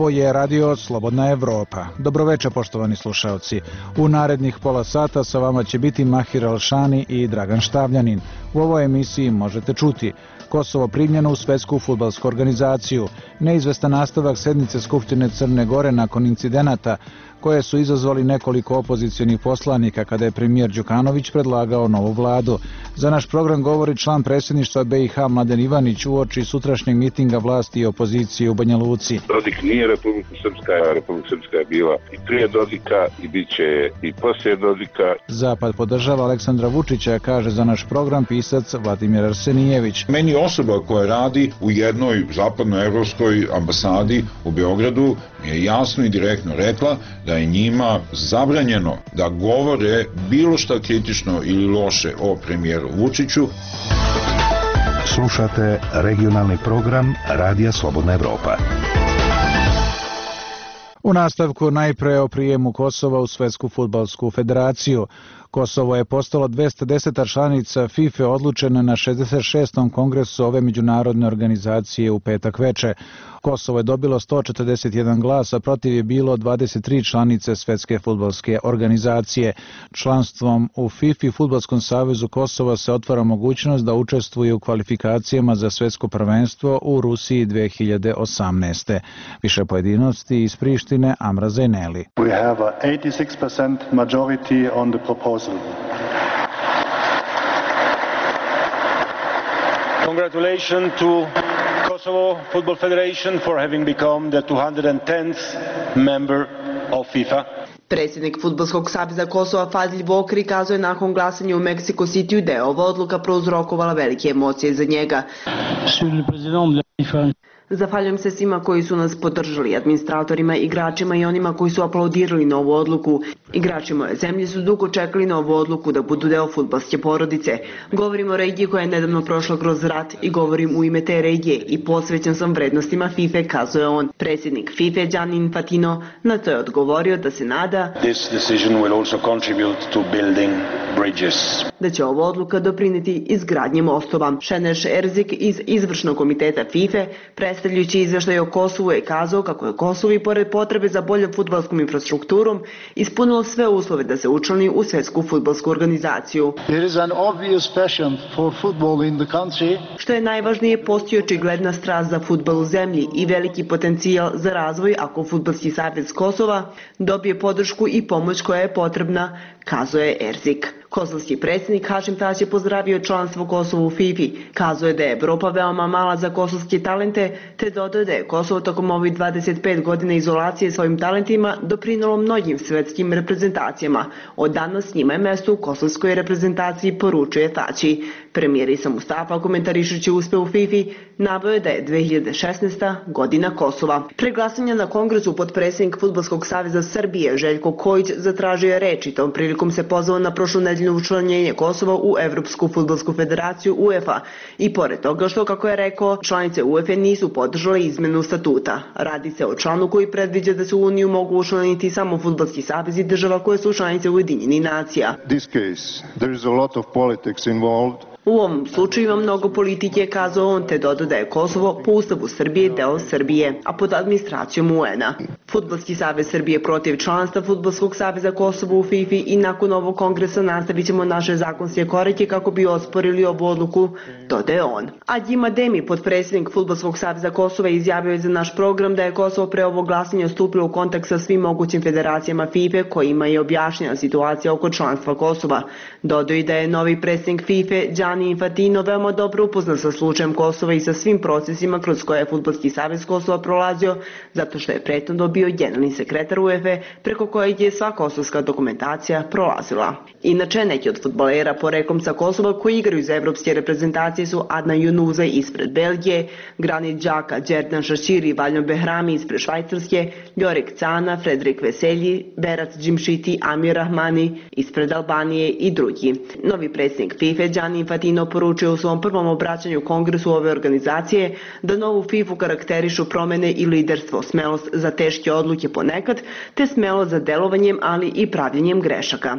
Ovo je radio Slobodna Evropa. Dobroveče, poštovani slušaoci. U narednih pola sata sa vama će biti Mahir Alšani i Dragan Štavljanin. U ovoj emisiji možete čuti: Kosovo primljeno u Svetsku fudbalsku organizaciju, neizvestan nastavak sednice Skupštine Crne Gore nakon incidenata koje su izazvali nekoliko opozicionih poslanika kada je premijer Đukanović predlagao novu vladu. Za naš program govori član predsjedništva BiH Mladen Ivanić uoči sutrašnjeg mitinga vlasti i opozicije u Banja Luci. Dodik nije Republika Srpska, a Republika Srpska je bila i prije Dodika i bit će i poslije Dodika. Zapad podržava Aleksandra Vučića, kaže za naš program pisac Vladimir Arsenijević. Meni osoba koja radi u jednoj zapadnoevropskoj ambasadi u Beogradu je jasno i direktno rekla da je njima zabranjeno da govore bilo šta kritično ili loše o premijeru Vučiću. Slušate regionalni program Radija Slobodna Evropa. U nastavku najpre o prijemu Kosova u Svetsku fudbalsku federaciju. Kosovo je postalo 210. članica FIFA odlučena na 66. kongresu ove međunarodne organizacije u petak veče. Kosovo je dobilo 141 glas, a protiv je bilo 23 članice Svetske fudbalske organizacije. Članstvom u FIFA i Fudbalskom savezu Kosova se otvara mogućnost da učestvuje u kvalifikacijama za svetsko prvenstvo u Rusiji 2018. Više pojedinosti iz Prištine, Amra Zaineli. We have a 86% majority on the proposal. Congratulations to Kosovo Football Federation for having become the 210th member of FIFA. Predsjednik Fudbalskog saveza Kosova Fadil Vokri kazao je nakon glasanja u Mexico Cityu da je ova odluka prouzrokovala velike emocije za njega. Zahvaljujem se svima koji su nas podržali, administratorima, igračima i onima koji su aplaudirali na ovu odluku. Igrači moje zemlje su dugo čekali na ovu odluku da budu deo fudbalske porodice. Govorim o regiji koja je nedavno prošla kroz rat i govorim u ime te regije i posvećen sam vrednostima FIFA, kazuje on. Predsjednik FIFA Gianni Infantino na to je odgovorio da se nada da će ova odluka doprineti izgradnji mostova. Šeneš Erzik iz izvršnog komiteta FIFA, predstavljajući izveštaj o Kosovu, je kazao kako je Kosovo i pored potrebe za boljom fudbalskom infrastrukturom ispunilo sve uslove da se učlani u Svetsku fudbalsku organizaciju. Što je najvažnije, postoji očigledna strast za fudbal u zemlji i veliki potencijal za razvoj ako Fudbalski savez Kosova dobije podršku i pomoć koja je potrebna, kazao je Erzik. Kosovski predsjednik Hašim Tač je pozdravio članstvo Kosova u FIFA, kazao je da je Evropa veoma mala za kosovske talente, te dodao da je Kosovo tokom ovih 25 godina izolacije svojim talentima doprinalo mnogim svetskim reprezentacijama. Od danas njima je mesto u kosovskoj reprezentaciji, poručuje Tači. Premijer Isa Mustafa, komentarišući uspeh u FIFA, naveo je da je 2016. godina Kosova. Pre glasanja na kongresu potpredsjednik Fudbalskog saveza Srbije Željko Kojić zatražio je reč i tom prilikom se pozvao na prošlu nedeljno učlanjenje Kosova u Evropsku fudbalsku federaciju UEFA i pored toga što, kako je rekao, članice UEFA nisu podržale izmenu statuta. Radi se o članu koji predviđa da se u Uniju mogu učlaniti samo fudbalski savezi država koje su članice Ujedinjenih nacija. U ovom slučaju ima mnogo politike, kazao on, te dodao da je Kosovo po ustavu Srbije deo Srbije, a pod administracijom UN-a. Fudbalski savez Srbije protiv članstva Fudbalskog saveza Kosova u FIFA i nakon ovog kongresa nastavit ćemo naše zakonske korake kako bi osporili ovu odluku, dodaje on. Adjim Ademi, potpredsjednik Fudbalskog saveza Kosova, izjavio je za naš program da je Kosovo pre ovog glasanja stupilo u kontakt sa svim mogućim federacijama FIFA kojima je objašnjena situacija oko članstva Kosova. Dodao i da je novi predsjednik FIFA Gianni Infantino veoma dobro upoznat sa slučajem Kosova i sa svim procesima kroz koje je Fudbalski savez Kosova prolazio, zato što je prethodno bio generalni sekretar UEFA, preko kojeg je sva kosovska dokumentacija prolazila. Inače, neki od fudbalera poreklom sa Kosova koji igraju za evropske reprezentacije su Adnan Junuza ispred Belgije, Granit Xhaka, Džerdan Šaširi i Valjan Behrami ispred Švajcarske, Ljorek Cana, Fredrik Veselji, Berat Džimšiti, Amir Rahmani ispred Albanije i drugi. Novi predsjednik FIFA Gianni Infantino Infantino poručio u svom prvom obraćanju Kongresu ove organizacije da novu FIFA karakterišu promene i liderstvo, smelost za teške odluke ponekad, te smelost za delovanjem, ali i pravljenjem grešaka.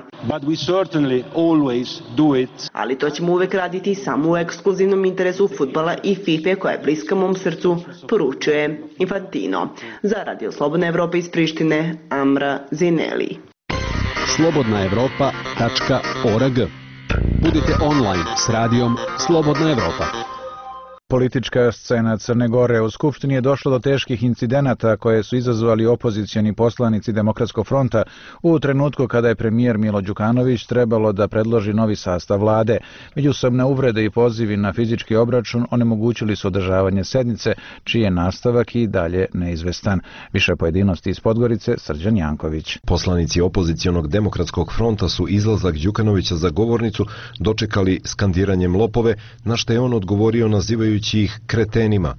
Ali to ćemo uvek raditi samo u ekskluzivnom interesu fudbala i FIFA koja je bliska mom srcu, poručuje Infantino. Za Radio Slobodna Evropa iz Prištine, Amra Zineli. slobodnaevropa.org. Budite online s radijom Slobodna Evropa. Politička scena Crne Gore. U Skupštini je došlo do teških incidenata koje su izazvali opozicioni poslanici Demokratskog fronta u trenutku kada je premijer Milo Đukanović trebalo da predloži novi sastav vlade. Međusobne uvrede i pozivi na fizički obračun onemogućili su održavanje sednice, čiji je nastavak i dalje neizvestan. Više pojedinosti iz Podgorice, Srđan Janković. Poslanici opozicionog Demokratskog fronta su izlazak Đukanovića za govornicu dočekali skandiranjem lopove, na što je on odgovorio nazivajući ih kretenima.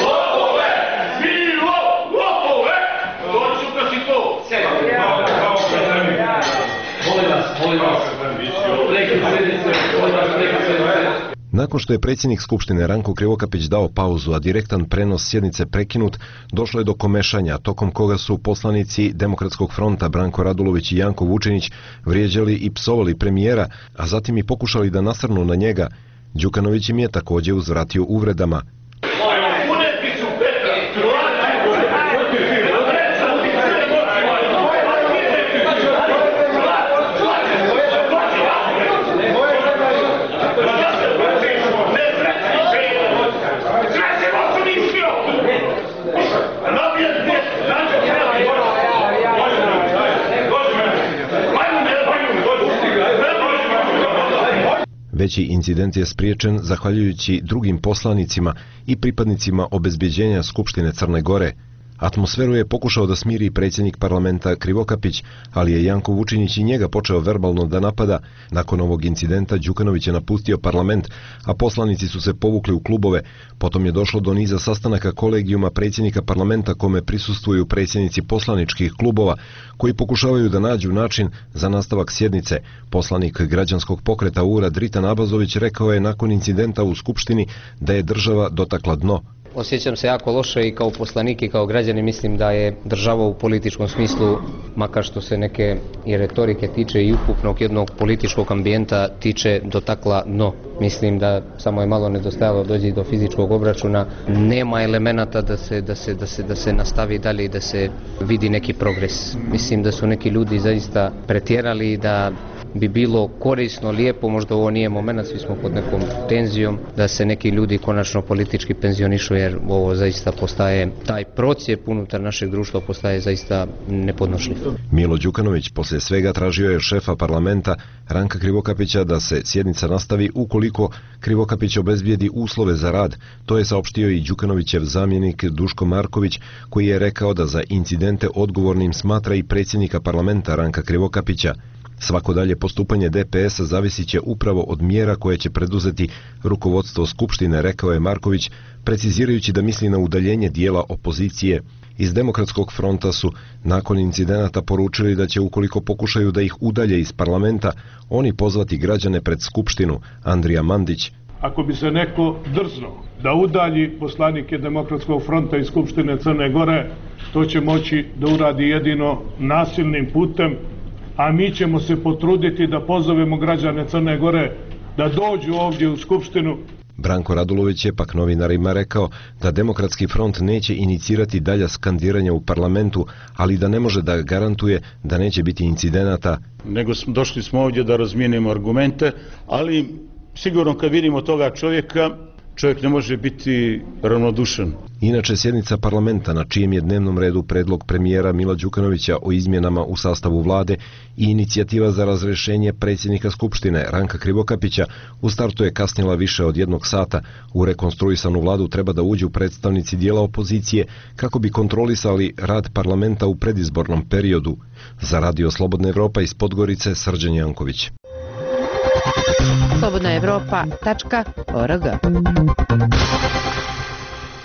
Nakon što je predsjednik Skupštine Ranko Krivokapić dao pauzu, a direktan prenos sjednice prekinut, došlo je do komešanja, tokom koga su poslanici Demokratskog fronta Branko Radulović i Janko Vučinić vrijeđali i psovali premijera, a zatim i pokušali da nasrnu na njega. Đukanović im je također uzvratio uvredama. Veći incident je spriječen zahvaljujući drugim poslanicima i pripadnicima obezbeđenja Skupštine Crne Gore. Atmosferu je pokušao da smiri predsjednik parlamenta Krivokapić, ali je Janko Vučinić i njega počeo verbalno da napada. Nakon ovog incidenta Đukanović je napustio parlament, a poslanici su se povukli u klubove. Potom je došlo do niza sastanaka kolegijuma predsjednika parlamenta kome prisustvuju predsjednici poslaničkih klubova, koji pokušavaju da nađu način za nastavak sjednice. Poslanik građanskog pokreta URA Dritan Abazović rekao je nakon incidenta u Skupštini da je država dotakla dno. Osjećam se jako loše i kao poslanik i kao građani mislim da je država u političkom smislu, makar što se neke i retorike tiče i ukupnog jednog političkog ambijenta tiče, dotakla dno. Mislim da samo je malo nedostajalo dođe do fizičkog obračuna. Nema elemenata da se nastavi dalje i da se vidi neki progres. Mislim da su neki ljudi zaista pretjerali i da bi bilo korisno, lijepo, možda ovo nije moment, svi smo pod nekom tenzijom, da se neki ljudi konačno politički penzionišu, jer ovo zaista postaje, taj procijep unutar našeg društva postaje zaista nepodnošljiv. Milo Đukanović poslije svega tražio je šefa parlamenta Ranka Krivokapića da se sjednica nastavi ukoliko Krivokapić obezbijedi uslove za rad. To je saopštio i Đukanovićev zamjenik Duško Marković, koji je rekao da za incidente odgovornim smatra i predsjednika parlamenta Ranka Krivokapića. Svako dalje postupanje DPS-a zavisit će upravo od mjera koje će preduzeti rukovodstvo Skupštine, rekao je Marković, precizirajući da misli na udaljenje dijela opozicije. Iz Demokratskog fronta su nakon incidenata poručili da će ukoliko pokušaju da ih udalje iz parlamenta, oni pozvati građane pred Skupštinu. Andrija Mandić. Ako bi se neko drznuo da udalji poslanike Demokratskog fronta iz Skupštine Crne Gore, to će moći da uradi jedino nasilnim putem, a mi ćemo se potruditi da pozovemo građane Crne Gore da dođu ovdje u Skupštinu. Branko Radulović je pak novinarima rekao da Demokratski front neće inicirati dalja skandiranja u parlamentu, ali da ne može da garantuje da neće biti incidenata. Nego došli smo ovdje da razmijenimo argumente, ali sigurno kad vidimo toga čovjeka, čovjek ne može biti ravnodušan. Inače, sjednica parlamenta na čijem je dnevnom redu predlog premijera Mila Đukanovića o izmjenama u sastavu vlade i inicijativa za razrješenje predsjednika Skupštine Ranka Krivokapića u startu je kasnila više od 1 sata. U rekonstruisanu vladu treba da uđu predstavnici dijela opozicije kako bi kontrolisali rad parlamenta u predizbornom periodu. Za Radio Slobodna Evropa iz Podgorice, Srđan Janković. slobodnaevropa.org.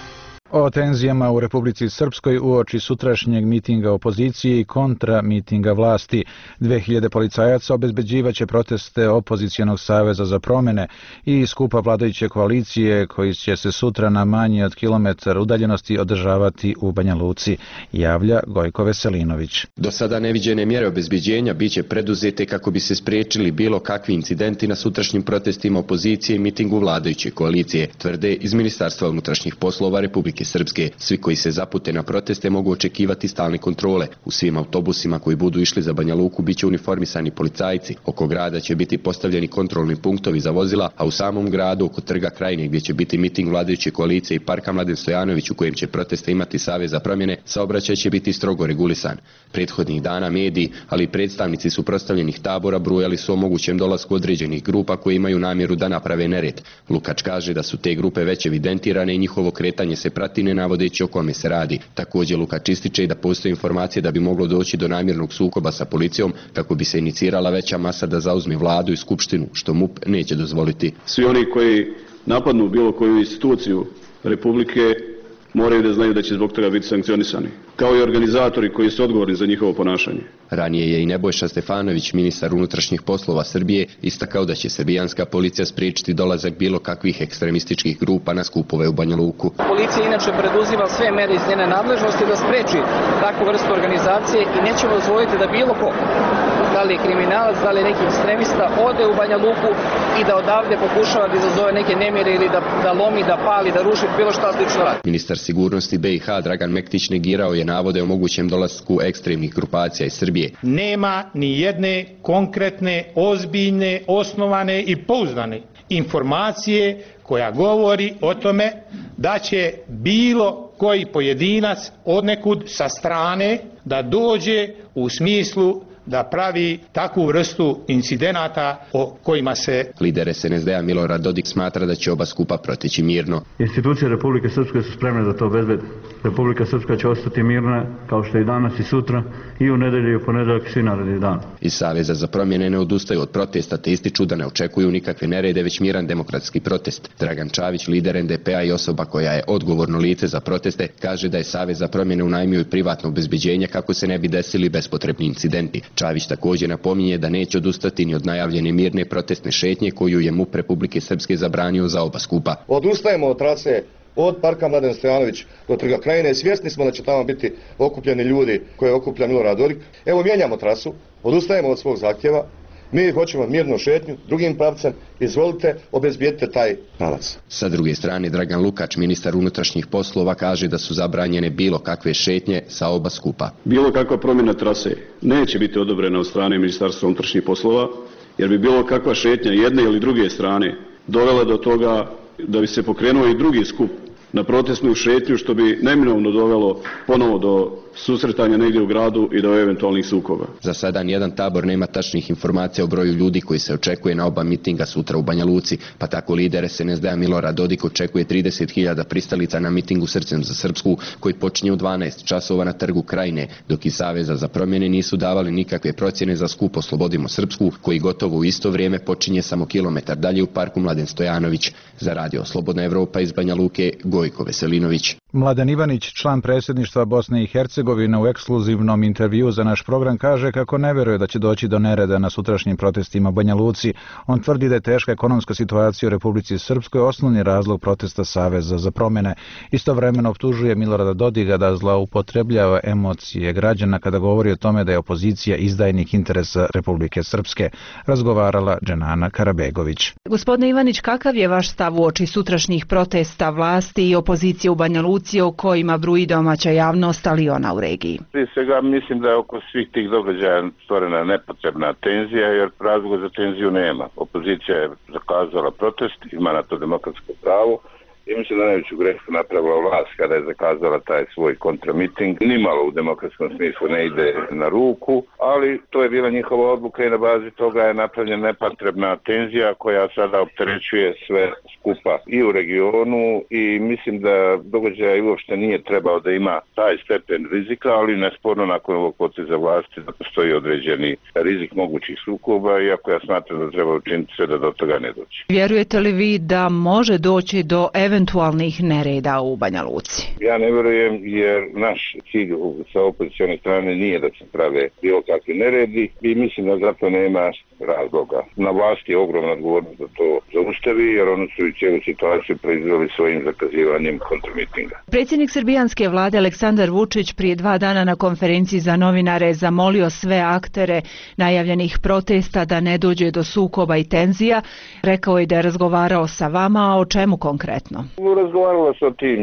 O tenzijama u Republici Srpskoj uoči sutrašnjeg mitinga opozicije i kontra mitinga vlasti. 2000 policajaca obezbeđivaće proteste Opozicionog saveza za promjene i skupa vladajuće koalicije koji će se sutra na manje od kilometar udaljenosti održavati u Banja Luci, javlja Gojko Veselinović. Do sada neviđene mjere obezbeđenja biće preduzete kako bi se spriječili bilo kakvi incidenti na sutrašnjim protestima opozicije i mitingu vladajuće koalicije, tvrde iz Ministarstva unutrašnjih poslova Republike Srpske. Svi koji se zapute na proteste mogu očekivati stalne kontrole. U svim autobusima koji budu išli za Banja Luku biće uniformisani policajci. Oko grada će biti postavljeni kontrolni punktovi za vozila, a u samom gradu oko Trga Krajine gdje će biti miting vladajuće koalicije i Parka Mladen Stojanović u kojem će proteste imati Savez za promjene, saobraćaj će biti strogo regulisan. Prethodnih dana mediji, ali i predstavnici suprotstavljenih tabora brujali su o mogućem dolasku određenih grupa koje imaju namjeru da naprave nered. Lukač kaže da su te grupe već evidentirane i njihovo kretanje se prati ne navodeći o kome se radi. Također Lukač ističe da postoje informacije da bi moglo doći do namjernog sukoba sa policijom kako bi se inicirala veća masa da zauzme vladu i skupštinu, što MUP neće dozvoliti. Svi oni koji napadnu bilo koju instituciju Republike moraju da znaju da će zbog toga biti sankcionisani, kao i organizatori koji su odgovorni za njihovo ponašanje. Ranije je i Nebojša Stefanović, ministar unutrašnjih poslova Srbije, istakao da će srbijanska policija spriječiti dolazak bilo kakvih ekstremističkih grupa na skupove u Banja Luku. Policija inače preduzima sve mere iz njene nadležnosti da spreči takvu vrstu organizacije i nećemo dozvoliti da bilo ko, da li je kriminalac, da li je neki ekstremista, ode u Banja Luku i da odavde pokušava da izazove neke nemire ili da lomi, da pali, da ruši, bilo šta slično radi. Ministar sigurnosti BiH Dragan Mektić negirao je navode o mogućem dolasku ekstremnih grupacija iz Srbije. Nema ni jedne konkretne, ozbiljne, osnovane i pouzdane informacije koja govori o tome da će bilo koji pojedinac odnekud sa strane da dođe u smislu da pravi takvu vrstu incidenata o kojima se... Lider SNSD-a Milorad Dodik smatra da će oba skupa proteći mirno. Institucije Republike Srpske su spremne da to obezbede. Republika Srpska će ostati mirna kao što i danas i sutra i u nedelju i u ponedeljak i svi naredni dan. Iz Saveza za promjene ne odustaju od protesta te ističu da ne očekuju nikakve nerede već miran demokratski protest. Dragan Čavić, lider NDP-a i osoba koja je odgovorno lice za proteste, kaže da je Savez za promjene unajmio i privatno obezbeđenje kako se ne bi desili bespotrebni incidenti. Čavić također napominje da neće odustati ni od najavljene mirne protestne šetnje koju je MUP Republike Srpske zabranio za oba skupa. Odustajemo od trase od Parka Mladen Stojanović do Trga Krajine. Svjesni smo da će tamo biti okupljeni ljudi koje okuplja Milorad Dodik. Evo, mijenjamo trasu, odustajemo od svog zahtjeva. Mi hoćemo mirnu šetnju drugim pravcem, izvolite, obezbijedite taj pravac. Sa druge strane, Dragan Lukač, ministar unutrašnjih poslova, kaže da su zabranjene bilo kakve šetnje sa oba skupa. Bilo kakva promjena trase neće biti odobrena od strane Ministarstva unutrašnjih poslova, jer bi bilo kakva šetnja jedne ili druge strane dovela do toga da bi se pokrenuo i drugi skup na protestnu šetnju, što bi neminovno dovelo ponovo do susretanja negdje u gradu i do eventualnih sukoba. Za sada nijedan tabor nema tačnih informacija o broju ljudi koji se očekuje na oba mitinga sutra u Banja Luci, pa tako lider SNSD-a Milorad Dodik očekuje 30.000 pristalica na mitingu Srcem za Srpsku koji počinje u 12 časova na Trgu Krajine, dok iz Saveza za promjene nisu davali nikakve procjene za skup Oslobodimo Srpsku koji gotovo u isto vrijeme počinje samo kilometar dalje u Parku Mladen Stojanović. Za radio Slobodna Evropa iz Banja Luke, Gojko Veselinović. Mladen Ivanić, član predsjedništva Bosne i Hercegovine, u ekskluzivnom intervjuu za naš program kaže kako ne vjeruje da će doći do nereda na sutrašnjim protestima u Banja Luci. On tvrdi da je teška ekonomska situacija u Republici Srpskoj osnovni razlog protesta Saveza za promjene. Istovremeno optužuje Milorada Dodiga da zloupotrebljava emocije građana kada govori o tome da je opozicija izdajnik interesa Republike Srpske. Razgovarala Dženana Karabegović. Gospodine Ivanić, kakav je vaš stav uoči sutrašnjih protesta vlasti i opozicije u Banja Luci o kojima bruji domaća javnost, ali i ona u regiji? Prije svega mislim da je oko svih tih događaja stvorena nepotrebna tenzija, jer razloga za tenziju nema. Opozicija je zakazala protest, ima na to demokratsko pravo i mislim da najveću grešku napravila vlast kada je zakazala taj svoj kontramiting. Nimalo u demokratskom smislu ne ide na ruku, ali to je bila njihova odluka i na bazi toga je napravljena nepotrebna tenzija koja sada opterećuje sve skupa i u regionu i mislim da događaj uopšte nije trebao da ima taj stepen rizika, ali nesporno nakon ovog poteza vlasti da postoji određeni rizik mogućih sukoba, iako ja smatram da treba učiniti sve da do toga ne doći. Vjerujete li vi da može doći do eventualnog eventualnih nereda u Banja Luci? Ja ne vjerujem, jer naš cilj sa opozicione strane nije da se prave bilo kakvi neredi i mislim da zato nema razloga. Na vlasti je ogromna odgovornost da to zaustavi, jer oni su i cijelu situaciju proizveli svojim zakazivanjem kontramitinga. Predsjednik srbijanske vlade Aleksandar Vučić prije 2 dana na konferenciji za novinare zamolio sve aktere najavljenih protesta da ne dođe do sukoba i tenzija. Rekao je da je razgovarao sa vama, a o čemu konkretno? Razgovaralo se o tim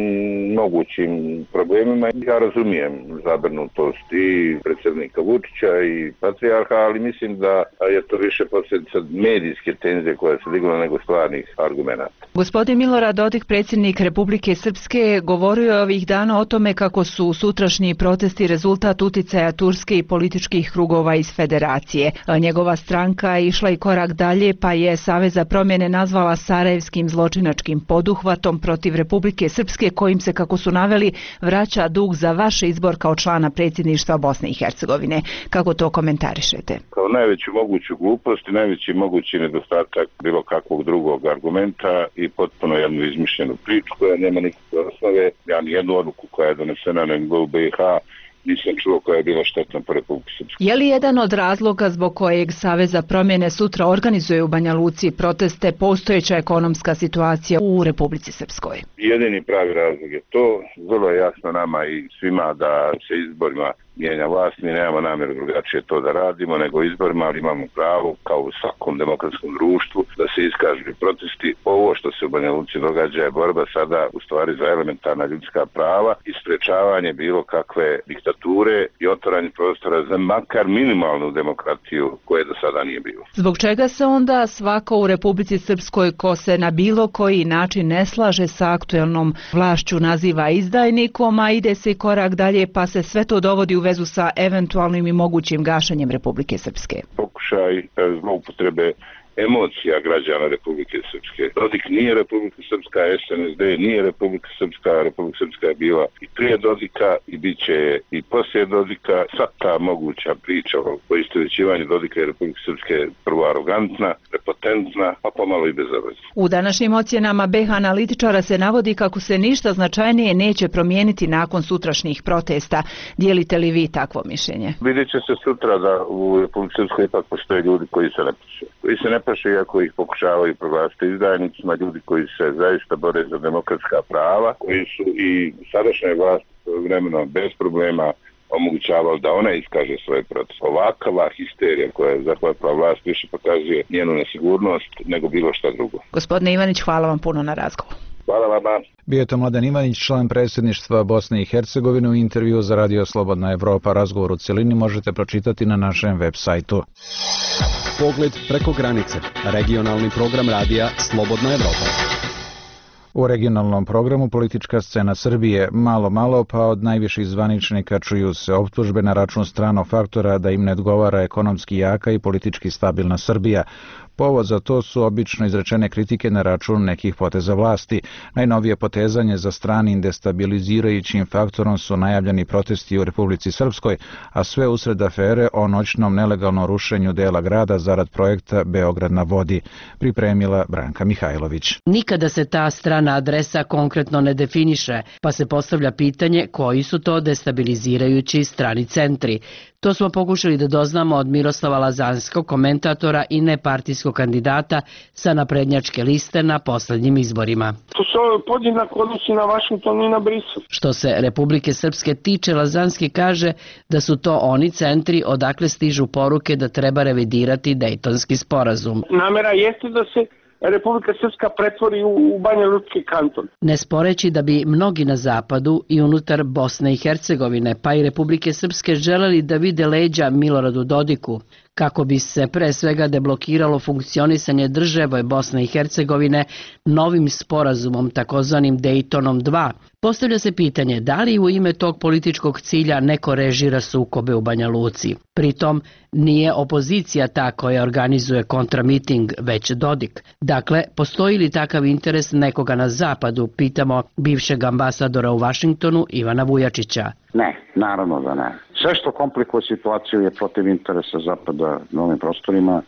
mogućim problemima. Ja razumijem zabrinutost i predsjednika Vučića i patrijarha, ali mislim da je to više posljedica medijske tenzije koja se digla nego stvarnih argumenata. Gospodin Milorad Dodik, predsjednik Republike Srpske, govorio je ovih dana o tome kako su sutrašnji protesti rezultat uticaja Turske i političkih krugova iz federacije. Njegova stranka je išla i korak dalje, pa je Savez za promjene nazvala sarajevskim zločinačkim poduhvatom protiv Republike Srpske, kojim se, kako su naveli, vraća dug za vaš izbor kao člana predsjedništva Bosne i Hercegovine. Kako to komentarišete? Kao najveću moguću glupost i najveći mogući nedostatak bilo kakvog drugog argumenta i potpuno jednu izmišljenu priču koja nema nikakve osnove. Ja ni jednu odluku koja je donesena na nivou BiH nisam čuo koja je bila štetna po Republike Srpske. Je li jedan od razloga zbog kojeg Savez za promjene sutra organizuje u Banja Luci proteste postojeća ekonomska situacija u Republici Srpskoj? Jedini pravi razlog je to. Vrlo je jasno nama i svima da se izborima mijenja vlast. Mi nemamo namjeru drugačije to da radimo nego izborima, ali imamo pravo kao u svakom demokratskom društvu da se iskažu protesti. Ovo što se u Banja Luci događa je borba sada u stvari za elementarna ljudska prava i sprečavanje bilo kakve diktature i otvaranje prostora za makar minimalnu demokratiju koje do sada nije bilo. Zbog čega se onda svako u Republici Srpskoj ko se na bilo koji način ne slaže sa aktuelnom vlašću naziva izdajnikom, a ide se korak dalje pa se sve to dovodi u vezu sa eventualnim i mogućim gašenjem Republike Srpske? Pokušaj zloupotrebe emocija građana Republike Srpske. Dodik nije Republika Srpska, SNSD nije Republika Srpska, Republika Srpska je bila i prije Dodika i bit će i poslije Dodika. Sva ta moguća priča o poistovjećivanju Dodika i Republike Srpske je prvo arogantna, prepotentna, a pomalo i bezobrazna. U današnjim ocjenama BiH analitičara se navodi kako se ništa značajnije neće promijeniti nakon sutrašnjih protesta. Dijelite li vi takvo mišljenje? Vidjet će se sutra da u Republike Srpskoj ipak postoje ljudi koji se ne paše. Koji se ne paše iako ih pokušavaju proglasiti izdajnicima, ljudi koji se zaista bore za demokratska prava, koji su i sadašnja vlast vremeno bez problema omogućavali da ona iskaže svoje proteste. Ovakva histerija koja je zahvatila vlast više pokazuje njenu nesigurnost nego bilo šta drugo. Gospodine Ivanić, hvala vam puno na razgovor. Hvala vama. Bio je to Mladen Ivanić, član predsjedništva Bosne i Hercegovine, u intervju za Radio Slobodna Evropa. Razgovor u cjelini možete pročitati na našem web sajtu. Pogled preko granice. Regionalni program radija Slobodna Evropa. U regionalnom programu politička scena Srbije. Malo, pa od najviših zvaničnika čuju se optužbe na račun stranog faktora da im ne odgovara ekonomski jaka i politički stabilna Srbija. Povod za to su obično izrečene kritike na račun nekih poteza vlasti. Najnovije potezanje za stranim destabilizirajućim faktorom su najavljeni protesti u Republici Srpskoj, a sve usred afere o noćnom nelegalnom rušenju dela grada zarad projekta Beograd na vodi, pripremila Branka Mihajlović. Nikada se ta strana adresa konkretno ne definiše, pa se postavlja pitanje koji su to destabilizirajući strani centri. To smo pokušali da doznamo od Miroslava Lazanskog, komentatora i nepartijskog kandidata sa naprednjačke liste na poslednjim izborima. To se podjednako odnosi na Vašington i na Brisel. Što se Republike Srpske tiče, Lazanski kaže da su to oni centri odakle stižu poruke da treba revidirati Dejtonski sporazum. Namera jeste da se Republika Srpska pretvori u Banja Lučki kanton. Ne sporeći da bi mnogi na zapadu i unutar Bosne i Hercegovine pa i Republike Srpske želeli da vide leđa Miloradu Dodiku, kako bi se pre svega deblokiralo funkcionisanje države Bosne i Hercegovine novim sporazumom takozvanim Dejtonom 2. Postavlja se pitanje da li u ime tog političkog cilja neko režira sukobe u Banja Luci. Pritom nije opozicija ta koja organizuje kontramiting, već Dodik. Dakle, postoji li takav interes nekoga na zapadu, pitamo bivšeg ambasadora u Vašingtonu Ivana Vujačića. Ne, naravno da ne. Sve što komplikuje situaciju je protiv interesa Zapada na ovim prostorima.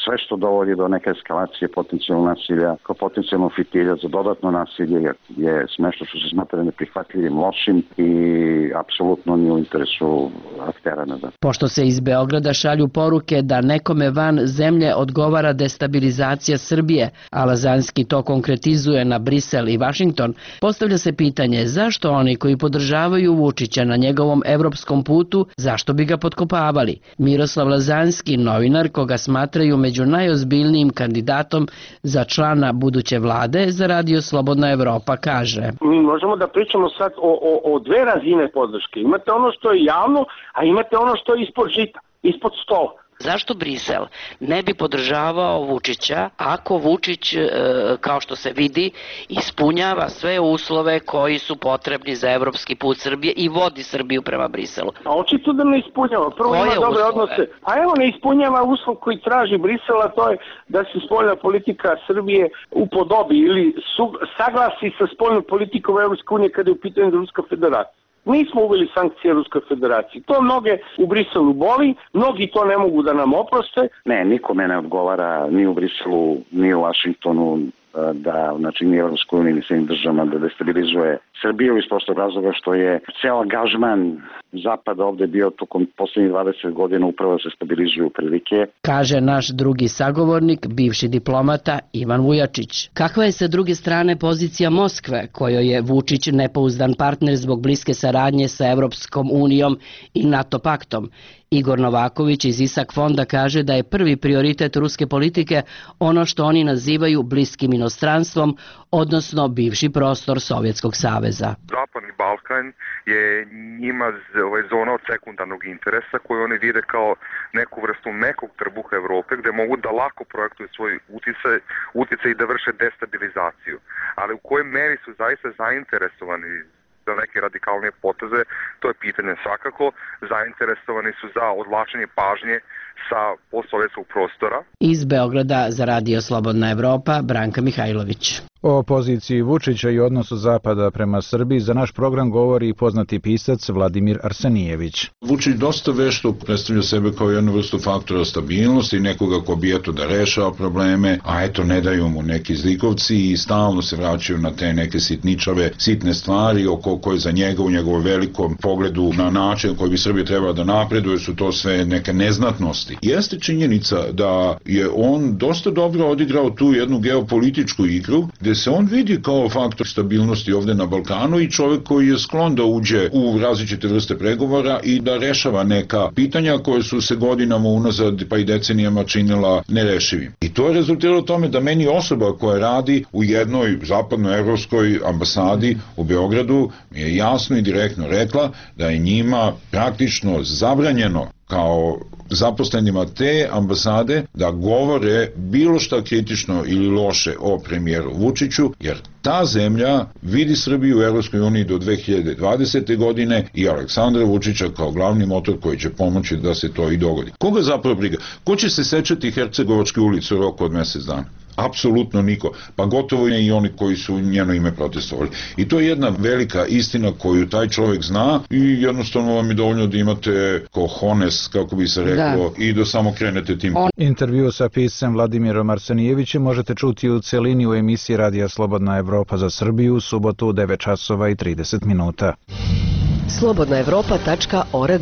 sve što dovodi do neke eskalacije potencijalnog nasilja, kao potencijalnog fitilja za dodatno nasilje je nešto što se smatra neprihvatljivim, lošim i apsolutno nije u interesu aktera. Pošto se iz Beograda šalju poruke da nekome van zemlje odgovara destabilizacija Srbije, a Lazanski to konkretizuje na Brisel i Vašington, postavlja se pitanje zašto oni koji podržavaju Vučića na njegovom evropskom putu, zašto bi ga potkopavali? Miroslav Lazanski, novinar koga smatraju među najozbiljnijim kandidatom za člana buduće vlade, za Radio Slobodna Evropa kaže: Mi možemo da pričamo sad o dve razine podrške. Imate ono što je javno, a imate ono što je ispod žita, ispod stola. Zašto Brisel ne bi podržavao Vučića ako Vučić, kao što se vidi, ispunjava sve uslove koji su potrebni za evropski put Srbije i vodi Srbiju prema Briselu? A očito da ne ispunjava. Prvo ima dobre odnose. A evo, ne ispunjava uslov koji traži Brisela, to je da se spoljna politika Srbije upodobi ili saglasi sa spoljnom politikom Evropske unije kada je u pitanju Ruska federacija. Nismo uveli sankcije Ruskoj federaciji. To mnoge u Briselu boli, mnogi to ne mogu da nam oproste. Ne, nikome ne odgovara ni u Briselu, ni u Vašingtonu, da, znači, ni Evropskoj uniji, ni svim državama da destabilizuje Srbiju iz prostog razloga što je ceo angažman Zapada ovde bio tokom poslednjih 20 godina upravo da se stabilizuju prilike. Kaže naš drugi sagovornik, bivši diplomata Ivan Vujačić. Kakva je sa druge strane pozicija Moskve, kojoj je Vučić nepouzdan partner zbog bliske saradnje sa Evropskom unijom i NATO paktom? Igor Novaković iz ISAK fonda kaže da je prvi prioritet ruske politike ono što oni nazivaju bliskim inostranstvom, odnosno bivši prostor Sovjetskog saveza. Zapadni Balkan je njima zona od sekundarnog interesa koju oni vide kao neku vrstu mekog trbuha Evrope gde mogu da lako projektuju svoj uticaj i da vrše destabilizaciju. Ali u kojoj meri su zaista zainteresovani za neke radikalnije poteze, to je pitanje. Svakako zainteresovani su za odvlačenje pažnje sa postsovjetskog prostora. Iz Beograda za Radio Slobodna Evropa, Branka Mihajlović. O poziciji Vučića i odnosu Zapada prema Srbiji za naš program govori i poznati pisac Vladimir Arsenijević. Vučić dosta vešto predstavlja sebe kao jednu vrstu faktora stabilnosti, nekoga ko bi eto da rešava probleme, a eto ne daju mu neki zlikovci i stalno se vraćaju na te neke sitničave, sitne stvari oko koje za njega u njegovom velikom pogledu na način koji bi Srbija trebala da napreduje su to sve neke neznatnosti. Jeste činjenica da je on dosta dobro odigrao tu jednu geopolitičku igru, gde se on vidi kao faktor stabilnosti ovde na Balkanu i čovek koji je sklon da uđe u različite vrste pregovora i da rešava neka pitanja koje su se godinama unazad pa i decenijama činila nerešivim. I to je rezultiralo tome da meni osoba koja radi u jednoj zapadnoevropskoj ambasadi u Beogradu mi je jasno i direktno rekla da je njima praktično zabranjeno kao zaposlenima te ambasade da govore bilo šta kritično ili loše o premijeru Vučiću, jer ta zemlja vidi Srbiju u Evropskoj uniji do 2020. godine i Aleksandra Vučića kao glavni motor koji će pomoći da se to i dogodi. Koga zapravo briga? Ko će se sećati Hercegovačke ulice u roku od mesec dana? Apsolutno niko, pa gotovo i oni koji su njeno ime protestovali. I to je jedna velika istina koju taj čovjek zna i jednostavno vam je dovoljno da imate cojones, kako bi se reklo, i da samo krenete tim. Intervju sa piscem Vladimirom Arsenijevićem možete čuti u celini u emisiji Radija Slobodna Evropa za Srbiju u subotu u 9 časova i 30 minuta. slobodnaevropa.org.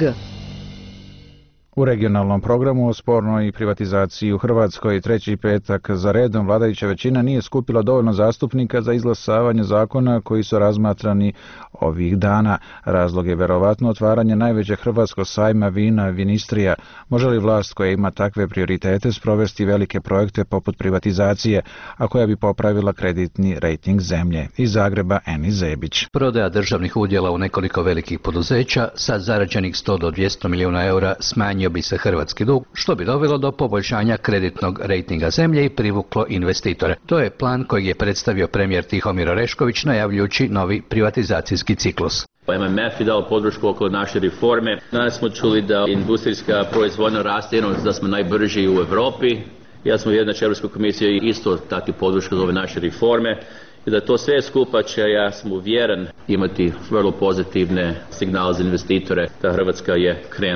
U regionalnom programu o spornoj privatizaciji u Hrvatskoj treći petak za redom vladajuća većina nije skupila dovoljno zastupnika za izglasavanje zakona koji su razmatrani ovih dana. Razlog je verovatno otvaranje najvećeg hrvatskog sajma vina Vinistrija. Može li vlast koja ima takve prioritete sprovesti velike projekte poput privatizacije, a koja bi popravila kreditni rejting zemlje? Iz Zagreba Eni Zebić. Prodaja državnih udjela u nekoliko velikih poduzeća sa zarađenih 100 do 200 milijuna eura smanjio bi se hrvatski dug, što bi dovelo do poboljšanja kreditnog rejtinga zemlje i privuklo investitore. To je plan kojeg je predstavio premijer Tihomir Orešković najavljujući novi privatizacijski ciklus. MMF je dao podršku oko naše reforme. Danas smo čuli da industrijska proizvodnja raste, da smo najbrži u Evropi. Ja smo jedna Europska komisija isto dati podršku za ove naše reforme. I da to sve skupa će, ja sam uvjeren, imati vrlo pozitivne signale za investitore da Hrvatska je krenula.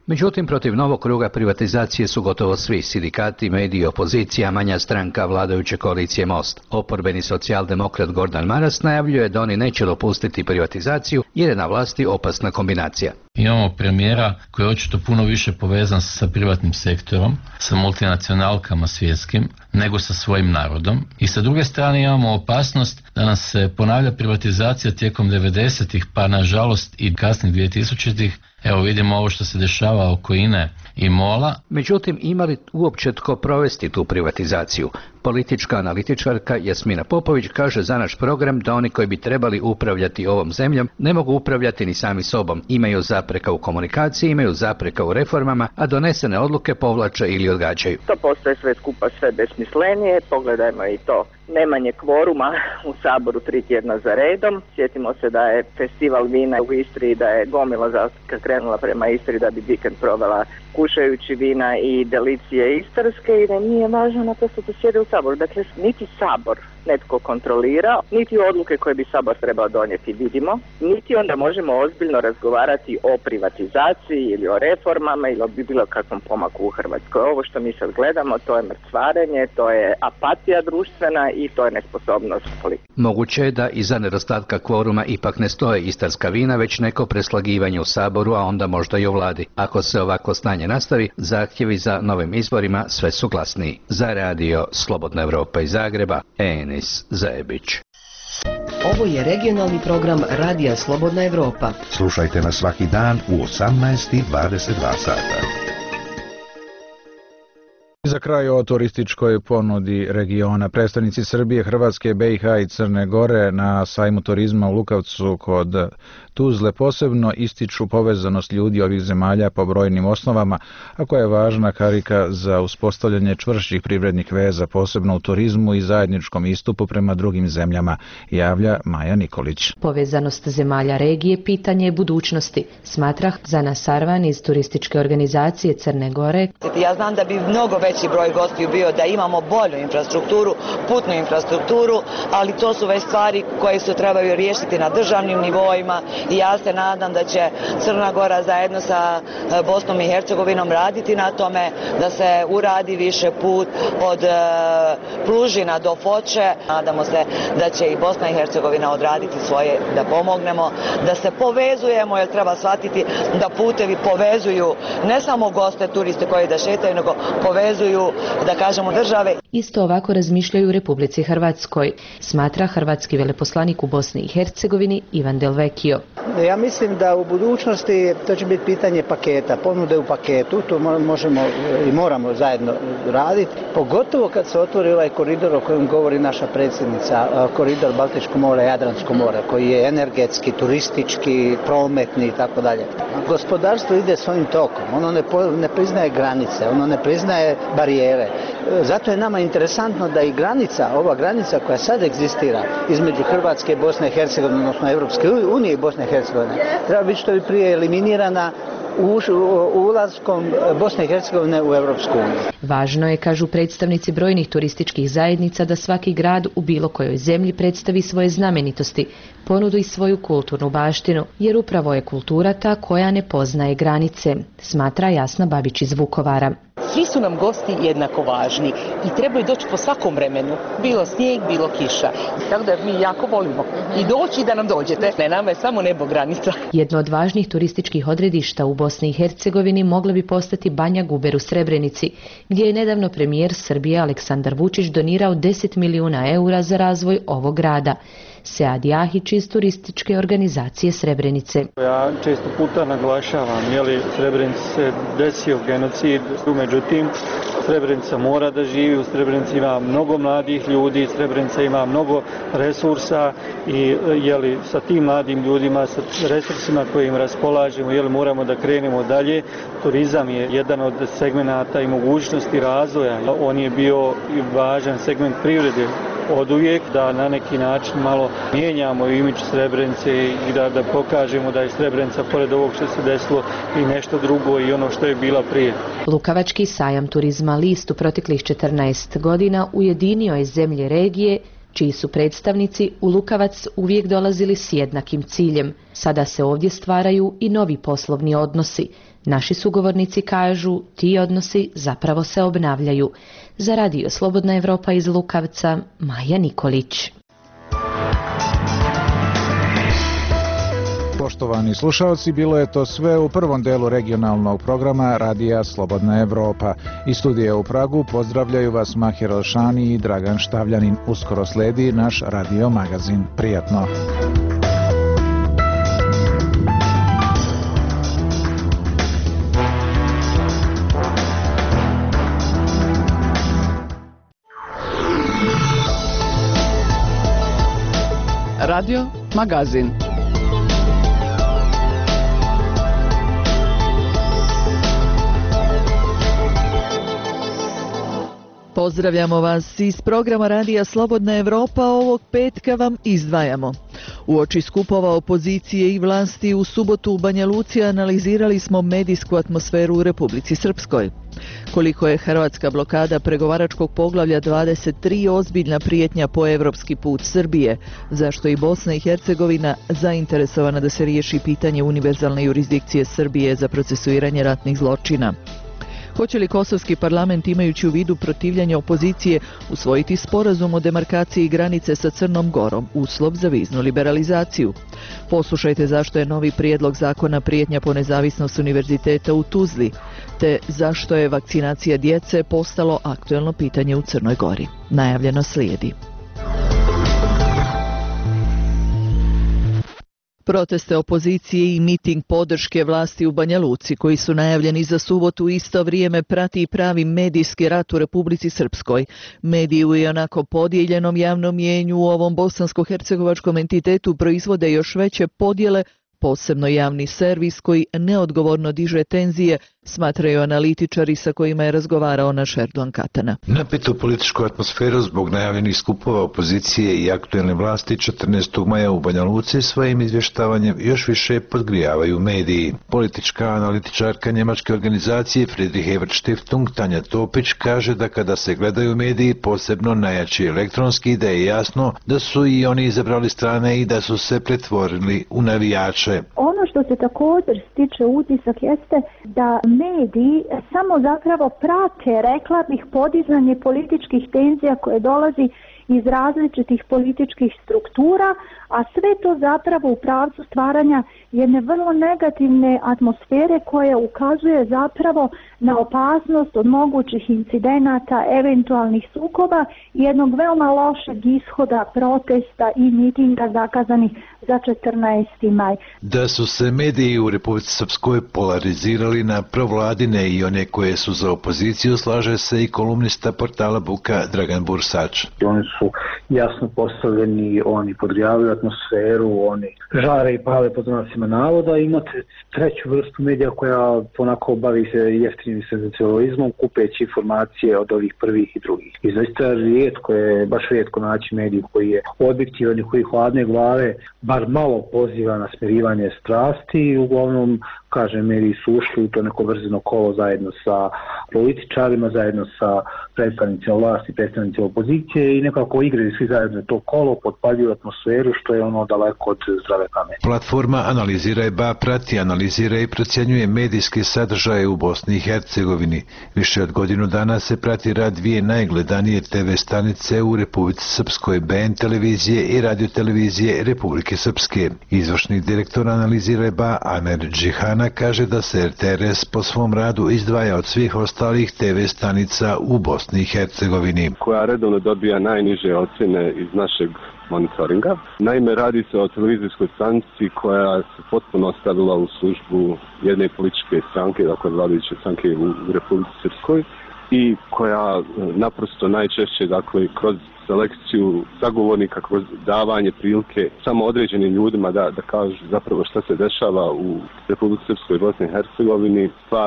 Međutim, protiv novog kruga privatizacije su gotovo svi sindikati, mediji, opozicija, manja stranka vladajuće koalicije Most. Oporbeni socijaldemokrat Gordan Maras najavljuje da oni neće dopustiti privatizaciju jer je na vlasti opasna kombinacija. Imamo premijera koji je očito puno više povezan sa privatnim sektorom, sa multinacionalkama svjetskim, nego sa svojim narodom. I sa druge strane imamo opasnost da nam se ponavlja privatizacija tijekom 90-ih, pa nažalost i kasnih 2000-ih. Evo vidimo ovo što se dešava oko INE i MOL-a. Međutim, ima li uopće tko provesti tu privatizaciju? Politička analitičarka Jasmina Popović kaže za naš program da oni koji bi trebali upravljati ovom zemljom ne mogu upravljati ni sami sobom. Imaju zapreka u komunikaciji, imaju zapreka u reformama, a donesene odluke povlače ili odgađaju. To postaje sve skupa sve besmislenije. Pogledajmo i to nemanje kvoruma u Saboru 3 tjedna za redom. Sjetimo se da je festival vina u Istri, da je gomila zastupnika krenula prema Istri da bi vikend provela kušajući vina i delicije istarske i da nije važno na to što se sjede u Saboru. Dakle, niti Sabor netko kontrolira, niti odluke koje bi Sabor trebao donijeti vidimo, niti onda možemo ozbiljno razgovarati o privatizaciji ili o reformama ili o bilo kakvom pomaku u Hrvatskoj. Ovo što mi sad gledamo, to je mrcvarenje, to je apatija društvena i to je nesposobnost politike. Moguće je da iza nedostatka kvoruma ipak ne stoje istarska vina, već neko preslagivanje u Saboru, a onda možda i u vladi. Ako se ovako stanje nastavi, zahtjevi za novim izborima sve su glasniji. Za radio Slobodna Evropa iz Zagreba, Enis Zajebić. Ovo je regionalni program Radija Slobodna Evropa. Slušajte nas svaki dan u 18:22 sata. Za kraj o turističkoj ponudi regiona. Predstavnici Srbije, Hrvatske, BiH i Crne Gore na sajmu turizma u Lukavcu kod Tuzle posebno ističu povezanost ljudi ovih zemalja po brojnim osnovama, a koja je važna karika za uspostavljanje čvršćih privrednih veza, posebno u turizmu i zajedničkom istupu prema drugim zemljama, javlja Maja Nikolić. Povezanost zemalja regije pitanje je budućnosti, smatra Zana Sarvan iz turističke organizacije Crne Gore. Ja znam da bi mnogo veći broj gostiju bio da imamo bolju infrastrukturu, putnu infrastrukturu, ali to su već stvari koje se trebaju riješiti na državnim nivoima i ja se nadam da će Crna Gora zajedno sa Bosnom i Hercegovinom raditi na tome da se uradi više put od Plužina do Foče. Nadamo se da će i Bosna i Hercegovina odraditi svoje, da pomognemo, da se povezujemo, jer treba shvatiti da putevi povezuju ne samo goste, turiste koji da šetaju, nego povezuju, da kažemo, države. Isto ovako razmišljaju u Republici Hrvatskoj, smatra hrvatski veleposlanik u Bosni i Hercegovini Ivan Delvekio. Ja mislim da u budućnosti to će biti pitanje paketa, ponude u paketu, to možemo i moramo zajedno raditi, pogotovo kad se otvori ovaj koridor o kojem govori naša predsjednica, koridor Baltičko more, Jadransko more, koji je energetski, turistički, prometni i tako dalje. Gospodarstvo ide svojim tokom, ono ne priznaje granice, ono ne priznaje barijere. Zato je nama interesantno da i granica, ova granica koja sad egzistira između Hrvatske, Bosne i Hercegovine, odnosno Europske unije i Bosne i Hercegovine, treba biti što bi prije eliminirana ulaskom Bosne i Hercegovine u Europsku uniju. Važno je, kažu predstavnici brojnih turističkih zajednica, da svaki grad u bilo kojoj zemlji predstavi svoje znamenitosti, ponudu i svoju kulturnu baštinu, jer upravo je kultura ta koja ne poznaje granice, smatra Jasna Babić iz Vukovara. Svi su nam gosti jednako važni i trebaju doći po svakom vremenu, bilo snijeg, bilo kiša. Tako da mi jako volimo i doći da nam dođete. Ne, nama je samo nebo granica. Jedno od važnih turističkih odredišta u Bosni i Hercegovini mogla bi postati Banja Guber u Srebrenici, gdje je nedavno premijer Srbije Aleksandar Vučić donirao 10 milijuna eura za razvoj ovog grada. Sead Jahić iz turističke organizacije Srebrenice. Ja često puta naglašavam, Srebrenici se desio genocid, međutim Srebrenica mora da živi, u Srebrenici ima mnogo mladih ljudi, Srebrenica ima mnogo resursa i sa tim mladim ljudima, sa resursima kojim raspolažemo, moramo da krenemo dalje. Turizam je jedan od segmenata i mogućnosti razvoja. On je bio i važan segment privrede od uvijek, da na neki način malo mijenjamo imidž Srebrenice i da pokažemo da je Srebrenica pored ovog što se desilo i nešto drugo i ono što je bila prije. Lukavački sajam turizma List u proteklih 14 godina ujedinio je zemlje regije, čiji su predstavnici u Lukavac uvijek dolazili s jednakim ciljem. Sada se ovdje stvaraju i novi poslovni odnosi. Naši sugovornici kažu, ti odnosi zapravo se obnavljaju. Za Radio Slobodna Evropa iz Lukavca, Maja Nikolić. Poštovani slušalci, bilo je to sve u prvom delu regionalnog programa Radija Slobodna Evropa. Iz studija u Pragu pozdravljaju vas Mahir Alšani i Dragan Štavljanin. Uskoro sledi naš radio magazin. Prijatno! Radio magazin. Pozdravljamo vas iz programa Radija Slobodna Evropa. Ovog petka vam izdvajamo. Uoči skupova opozicije i vlasti u subotu u Banja Luci analizirali smo medijsku atmosferu u Republici Srpskoj. Koliko je hrvatska blokada pregovaračkog poglavlja 23 ozbiljna prijetnja po evropski put Srbije, zašto i Bosna i Hercegovina zainteresovana da se riješi pitanje univerzalne jurisdikcije Srbije za procesuiranje ratnih zločina. Hoće li kosovski parlament, imajući u vidu protivljanje opozicije, usvojiti sporazum o demarkaciji granice sa Crnom Gorom, uslov za viznu liberalizaciju? Poslušajte zašto je novi prijedlog zakona prijetnja po nezavisnost univerziteta u Tuzli, te zašto je vakcinacija djece postalo aktuelno pitanje u Crnoj Gori. Najavljeno slijedi. Proteste opozicije i miting podrške vlasti u Banja Luci, koji su najavljeni za subotu, u isto vrijeme prati i pravi medijski rat u Republici Srpskoj. Mediji u ionako podijeljenom javnom mnijenju u ovom bosansko-hercegovačkom entitetu proizvode još veće podjele, posebno javni servis koji neodgovorno diže tenzije, smatraju analitičari sa kojima je razgovarao naš Erdogan Katana. Napetu političku atmosferu zbog najavljenih skupova opozicije i aktuelne vlasti 14. maja u Banja Luci svojim izvještavanjem još više podgrijavaju mediji. Politička analitičarka njemačke organizacije Friedrich Ebert Stiftung Tanja Topić kaže da kada se gledaju mediji, posebno najjači elektronski, da je jasno da su i oni izabrali strane i da su se pretvorili u navijače. Ono što se također stiče utisak jeste da mediji samo zapravo prate, rekla bih, podizanje političkih tenzija koje dolazi iz različitih političkih struktura, a sve to zapravo u pravcu stvaranja jedne vrlo negativne atmosfere koja ukazuje zapravo na opasnost od mogućih incidenata, eventualnih sukoba i jednog veoma lošeg ishoda protesta i mitinga zakazanih za 14. maj. Da su se mediji u Republici Srpskoj polarizirali na provladine i one koje su za opoziciju, slaže se i kolumnista portala Buka Dragan Bursač. Oni su jasno postavljeni, oni podgrijavaju atmosferu, oni žare i pale pod znacima navoda. Imate treću vrstu medija koja ponako bavi se jeftinim senzacionalizmom, kupeći informacije od ovih prvih i drugih. I zaista rijetko je, baš rijetko naći mediju koji je objektivan i koji hladne glave bar malo poziva na smirivanje strasti i uglavnom, kažem, mediji su ušli u to neko vrzino kolo zajedno sa političarima, zajedno sa predstavnicima vlasti, predstavnicima opozicije i nekako igraju svi zajedno to kolo, potpaljuju atmosferu, što je ono daleko od zdrave pameti. Platforma Analiziraj.ba prati, analizira i procjenjuje medijske sadržaje u Bosni i Hercegovini. Više od godinu dana se prati rad dvije najgledanije TV stanice u Republici Srpskoj, BN televizije i radio televizije Republike Srpske. Izvršni direktor Analiziraj.ba Amer Džihana kaže da se RTRS po svom radu izdvaja od svih ostalih TV stanica u Bosni i Hercegovini. Koja redovno dobija najniže ocjene iz našeg monitoringa. Naime, radi se o televizijskoj stanici koja se potpuno stavila u službu jedne političke stranke, dakle vladajuće stranke u Republici Srpskoj, i koja naprosto najčešće, dakle, kroz selekciju sagovornika, kroz davanje prilike samo određenim ljudima da kažu zapravo šta se dešava u Republici Srpskoj i Bosni i Hercegovini, stvara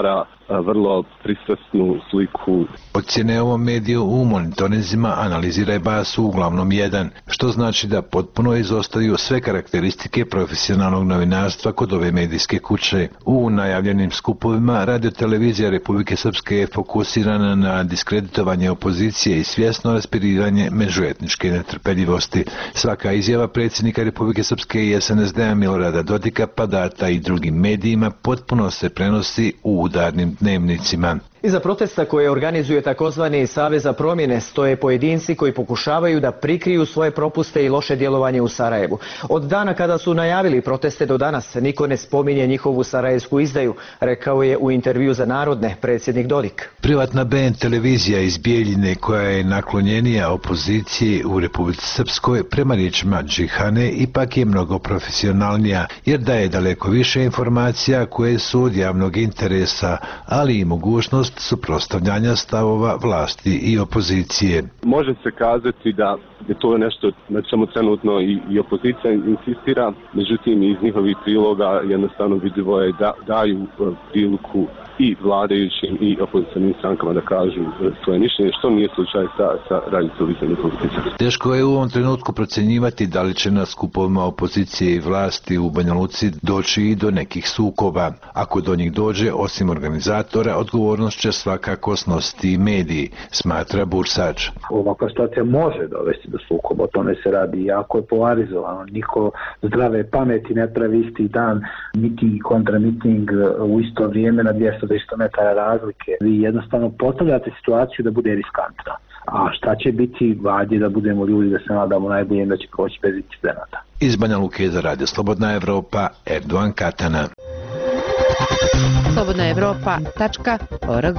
vrlo pristrasnu sliku. Ocjene ovom mediju u monitorinzima analizira EBA su uglavnom jedan, što znači da potpuno izostaju sve karakteristike profesionalnog novinarstva kod ove medijske kuće. U najavljenim skupovima radiotelevizija Republike Srpske je fokusirana na diskreditovanje opozicije i svjesno raspirivanje međuetničke netrpeljivosti. Svaka izjava predsjednika Republike Srpske i SNSD-a Milorada Dodika pa data i drugim medijima potpuno se prenosi u udarnim dnevnicima. Iza protesta koje organizuje takozvani Savez za promjene stoje pojedinci koji pokušavaju da prikriju svoje propuste i loše djelovanje u Sarajevu. Od dana kada su najavili proteste do danas niko ne spominje njihovu sarajevsku izdaju, rekao je u intervju za Narodne predsjednik Dodik. Privatna BN televizija iz Bijeljine koja je naklonjenija opoziciji u Republici Srpskoj prema riječima Džihane ipak je mnogo profesionalnija jer daje daleko više informacija koje su od javnog interesa, ali i mogućnost suprotstavljanja stavova vlasti i opozicije. Može se kazati da je to nešto na čemu trenutno i opozicija insistira, međutim iz njihovih priloga jednostavno vidljivo je da daju priliku i vladajućim i opozicionim strankama da kažu svoje mišljenje, što nije slučaj sa radiotelevizijom Republike Srpske. Teško je u ovom trenutku procjenjivati da li će na skupovima opozicije i vlasti u Banja Luci doći i do nekih sukoba. Ako do njih dođe, osim organizatora, odgovornost će svakako snositi i mediji, smatra Bursač. Ovakva situacija može dovesti do sukoba, o tome se radi, jako je polarizovano. Niko zdrave pameti ne pravi isti dan miting i kontramiting u isto vrijeme na 200 metara razlike. Vi jednostavno postavljate situaciju da bude riskantna. A šta će biti, valjda da budemo ljudi, da se nadamo najbolje da će proći bez incidenata. Iz Banja Luke za Radio Slobodna Evropa, Erdogan Katana. slobodnaevropa.org.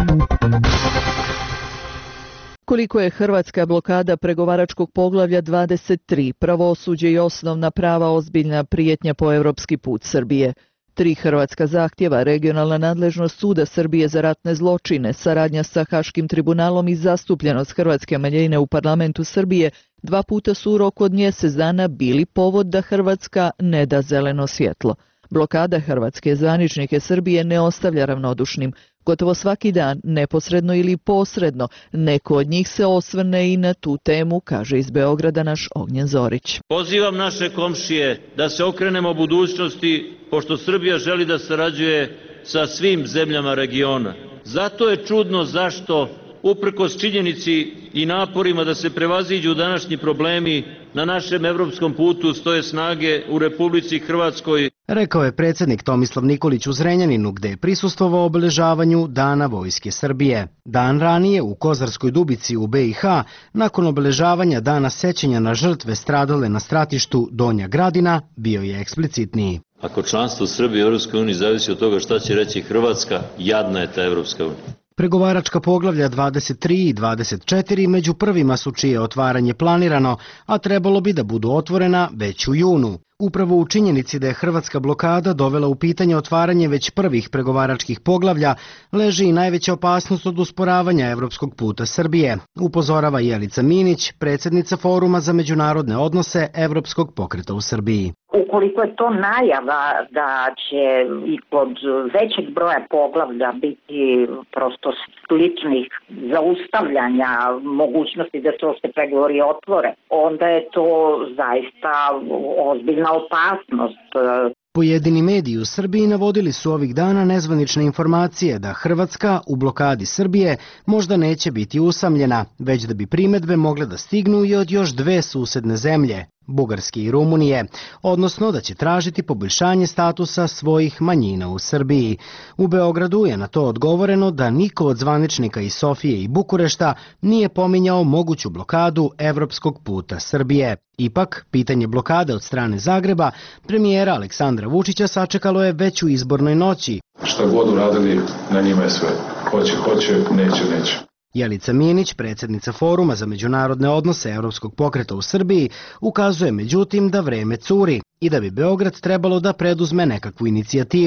Koliko je hrvatska blokada pregovaračkog poglavlja 23, pravosuđe i osnovna prava ozbiljna prijetnja po europski put Srbije? 3 hrvatska zahtjeva, regionalna nadležnost Suda Srbije za ratne zločine, saradnja sa Haškim tribunalom i zastupljenost hrvatske manjine u parlamentu Srbije 2 puta su u roku od mjesec dana bili povod da Hrvatska ne da zeleno svjetlo. Blokada hrvatske zvaničnike Srbije ne ostavlja ravnodušnim. Gotovo svaki dan, neposredno ili posredno, neko od njih se osvrne i na tu temu, kaže iz Beograda naš Ognjen Zorić. Pozivam naše komšije da se okrenemo budućnosti, pošto Srbija želi da sarađuje sa svim zemljama regiona. Zato je čudno zašto, uprkos činjenici i naporima da se prevaziđu današnji problemi, na našem evropskom putu stoje snage u Republici Hrvatskoj. Rekao je predsjednik Tomislav Nikolić u Zrenjaninu, gde je prisustvovao obeležavanju Dana Vojske Srbije. Dan ranije u Kozarskoj Dubici u BiH, nakon obeležavanja Dana sećanja na žrtve stradale na stratištu Donja Gradina, bio je eksplicitniji. Ako članstvo Srbije u Europskoj uniji zavisi od toga šta će reći Hrvatska, jadna je ta Europska unija. Pregovaračka poglavlja 23 i 24 među prvima su čije otvaranje planirano, a trebalo bi da budu otvorena već u junu. Upravo u činjenici da je hrvatska blokada dovela u pitanje otvaranje već prvih pregovaračkih poglavlja, leži i najveća opasnost od usporavanja evropskog puta Srbije, upozorava Jelica Minić, predsjednica Foruma za međunarodne odnose Evropskog pokreta u Srbiji. Ukoliko je to najava da će i kod većeg broja poglavlja biti prosto sličnih zaustavljanja mogućnosti da se uopšte pregovori otvore, onda je to zaista ozbiljna opasnost. Pojedini mediji u Srbiji navodili su ovih dana nezvanične informacije da Hrvatska u blokadi Srbije možda neće biti usamljena, već da bi primedbe mogle da stignu i od još 2 susedne zemlje, Bugarske i Rumunije, odnosno da će tražiti poboljšanje statusa svojih manjina u Srbiji. U Beogradu je na to odgovoreno da niko od zvaničnika iz Sofije i Bukurešta nije pominjao moguću blokadu evropskog puta Srbije. Ipak, pitanje blokade od strane Zagreba, premijera Aleksandra Vučića sačekalo je već u izbornoj noći. Šta god uradili, na njima je sve. Hoće, neće. Jelica Minić, predsjednica Foruma za međunarodne odnose Evropskog pokreta u Srbiji, ukazuje međutim da vreme curi i da bi Beograd trebalo da preduzme nekakvu inicijativu.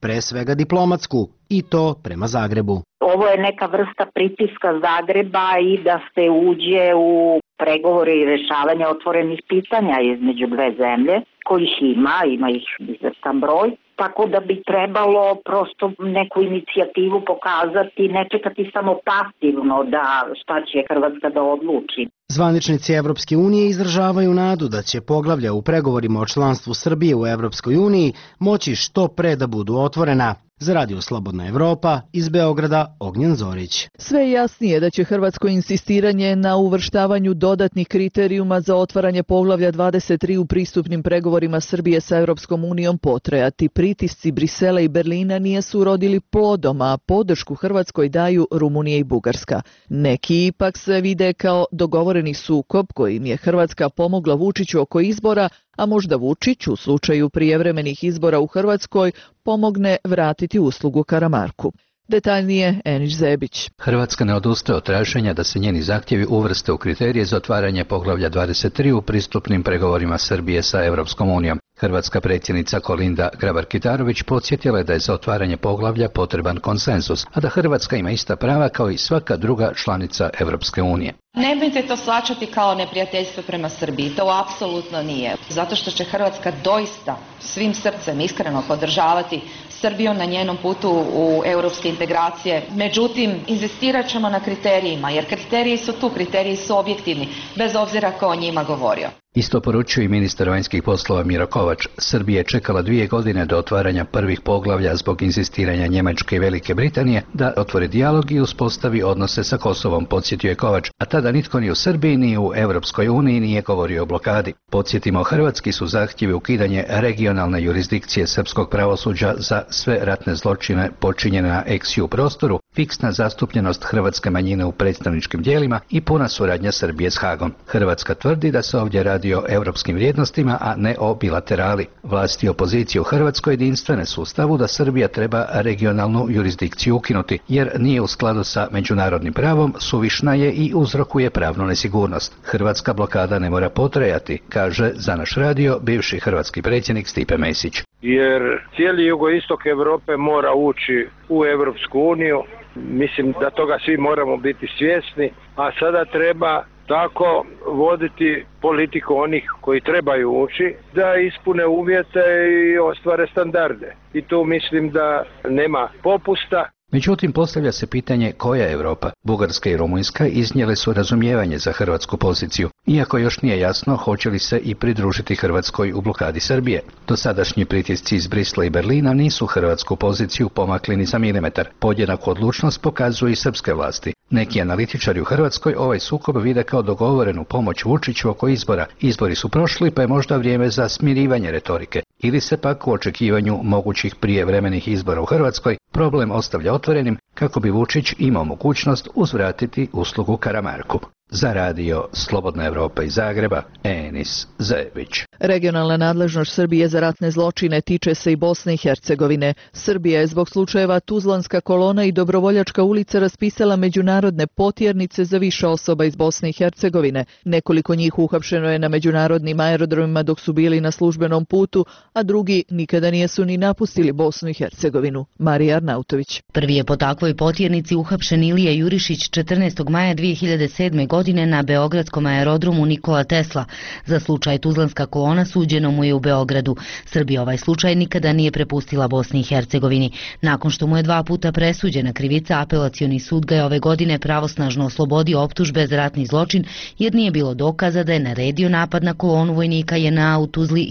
pre svega diplomatsku, i to prema Zagrebu. Ovo je neka vrsta pritiska Zagreba i da se uđe u pregovore i rešavanje otvorenih pitanja između dve zemlje, kojih ima ih izvestan broj, tako da bi trebalo prosto neku inicijativu pokazati, ne čekati samo pasivno da šta će Hrvatska da odluči. Zvaničnici Evropske unije izražavaju nadu da će poglavlja u pregovorima o članstvu Srbije u Evropskoj uniji moći što pre da budu otvorena. Za Radio Slobodna Evropa, iz Beograda, Ognjen Zorić. Sve je jasnije da će hrvatsko insistiranje na uvrštavanju dodatnih kriterijuma za otvaranje poglavlja 23 u pristupnim pregovorima Srbije sa Europskom unijom potrajati. Pritisci Brisela i Berlina nisu urodili plodom, a podršku Hrvatskoj daju Rumunija i Bugarska. Neki ipak se vide kao dogovoreni sukob kojim je Hrvatska pomogla Vučiću oko izbora, a možda Vučić u slučaju prijevremenih izbora u Hrvatskoj pomogne vratiti uslugu Karamarku. Detaljnije Enić Zebić. Hrvatska ne odustaje od traženja da se njeni zahtjevi uvrste u kriterije za otvaranje poglavlja 23 u pristupnim pregovorima Srbije sa Europskom unijom. Hrvatska predsjednica Kolinda Grabar-Kitarović podsjetila je da je za otvaranje poglavlja potreban konsenzus, a da Hrvatska ima ista prava kao i svaka druga članica Europske unije. Nemojte to shvaćati kao neprijateljstvo prema Srbiji, to apsolutno nije. Zato što će Hrvatska doista svim srcem iskreno podržavati Srbiju na njenom putu u europske integracije. Međutim, inzistirat ćemo na kriterijima, jer kriteriji su tu, kriteriji su objektivni, bez obzira ko o njima govorio. Isto poručuje i ministar vanjskih poslova Miro Kovač. Srbija je čekala 2 godine do otvaranja prvih poglavlja zbog inzistiranja Njemačke i Velike Britanije da otvori dijalog i uspostavi odnose sa Kosovom, podsjetio je Kovač, a tada nitko ni u Srbiji ni u Europskoj uniji nije govorio o blokadi. Podsjetimo, hrvatski su zahtjevi ukidanje regionalne jurisdikcije srpskog pravosuđa za sve ratne zločine počinjene na ex-ju prostoru, fiksna zastupljenost hrvatske manjine u predstavničkim tijelima i puna suradnja Srbije s Hagom. Hrvatska tvrdi da se ovdje radi o europskim vrijednostima, a ne o bilaterali. Vlasti i opozicije u Hrvatskoj jedinstvene su u stavu da Srbija treba regionalnu jurisdikciju ukinuti, jer nije u skladu sa međunarodnim pravom, suvišna je i uzrokuje pravnu nesigurnost. Hrvatska blokada ne mora potrajati, kaže za naš radio bivši hrvatski predsjednik Stipe Mesić. Jer cijeli jugoistok Europe mora ući u Europsku uniju. Mislim da toga svi moramo biti svjesni, a sada treba tako voditi politiku onih koji trebaju ući, da ispune uvjete i ostvare standarde. I tu mislim da nema popusta. Međutim, postavlja se pitanje koja je Europa. Bugarska i Rumunjska iznijele su razumijevanje za hrvatsku poziciju, iako još nije jasno hoće li se i pridružiti Hrvatskoj u blokadi Srbije. Dosadašnji pritisci iz Brisla i Berlina nisu hrvatsku poziciju pomakli ni za milimetar. Podjednaku odlučnost pokazuju i srpske vlasti. Neki analitičari u Hrvatskoj ovaj sukob vide kao dogovorenu pomoć Vučiću oko izbora. Izbori su prošli, pa je možda vrijeme za smirivanje retorike. Ili se pak u očekivanju mogućih prijevremenih izbora u Hrvatskoj problem ostavlja otvorenim kako bi Vučić imao mogućnost uzvratiti uslugu Karamarku. Za radio Slobodna Evropa iz Zagreba, Enis Zebić. Regionalna nadležnost Srbije za ratne zločine tiče se i Bosne i Hercegovine. Srbija je zbog slučajeva Tuzlanska kolona i Dobrovoljačka ulica raspisala međunarodne potjernice za više osoba iz Bosne i Hercegovine. Nekoliko njih uhapšeno je na međunarodnim aerodromima dok su bili na službenom putu, a drugi nikada nisu ni napustili Bosnu i Hercegovinu. Marija Arnautović. Prvi je po takvoj potjernici uhapšen Ilija Jurišić 14. maja 2007. godine na beogradskom aerodromu Nikola Tesla. Za slučaj Tuzlanska kolona suđeno mu je u Beogradu. Srbija ovaj slučaj nikada nije prepustila Bosni i Hercegovini. Nakon što mu je 2 puta presuđena krivica, apelacioni sud ga je ove godine pravosnažno oslobodio optužbe za ratni zločin, jer nije bilo dokaza da je naredio napad na kolonu vojnika JNA u Tuzli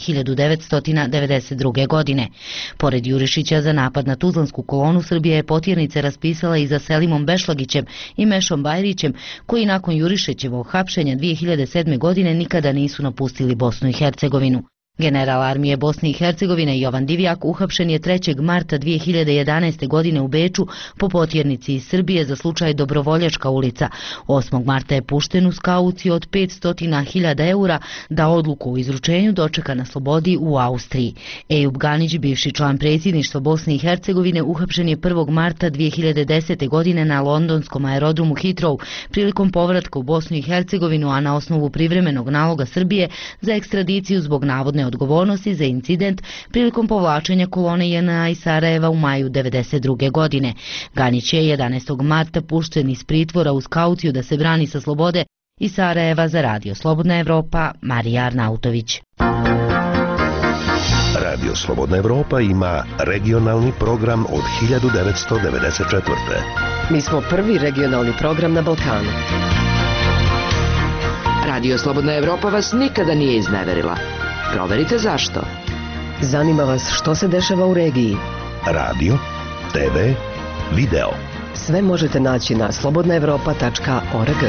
1992. godine. Pored Jurišića za napad na Tuzlansku kolonu, Srbija je potjernice raspisala i za Selimom Bešlagićem i Mešom Bajrićem, koji nakon Jurišićevog hapšenja 2007. godine nikada nisu napustili Bosnu i Hercegovinu. General armije Bosne i Hercegovine Jovan Divjak uhapšen je 3. marta 2011. godine u Beču po potjernici iz Srbije za slučaj Dobrovoljačka ulica. 8. marta je pušten uz kauciju od 500.000 eura da odluku o izručenju dočeka na slobodi u Austriji. Ejub Ganić, bivši član predsjedništva Bosne i Hercegovine, uhapšen je 1. marta 2010. godine na londonskom aerodromu Heathrow prilikom povratka u Bosnu i Hercegovinu, a na osnovu privremenog naloga Srbije za ekstradiciju zbog navodne osobne odgovornosti za incident prilikom povlačenja kolone JNA iz Sarajeva u maju 1992. godine. Ganić je 11. marta pušten iz pritvora uz kauciju da se brani sa slobode. Iz Sarajeva za Radio Slobodna Evropa, Marija Arnautović. Radio Slobodna Evropa ima regionalni program od 1994. Mi smo prvi regionalni program na Balkanu. Radio Slobodna Evropa vas nikada nije izneverila. Proverite zašto. Zanima vas što se dešava u regiji. Radio, TV, video. Sve možete naći na slobodnaevropa.org.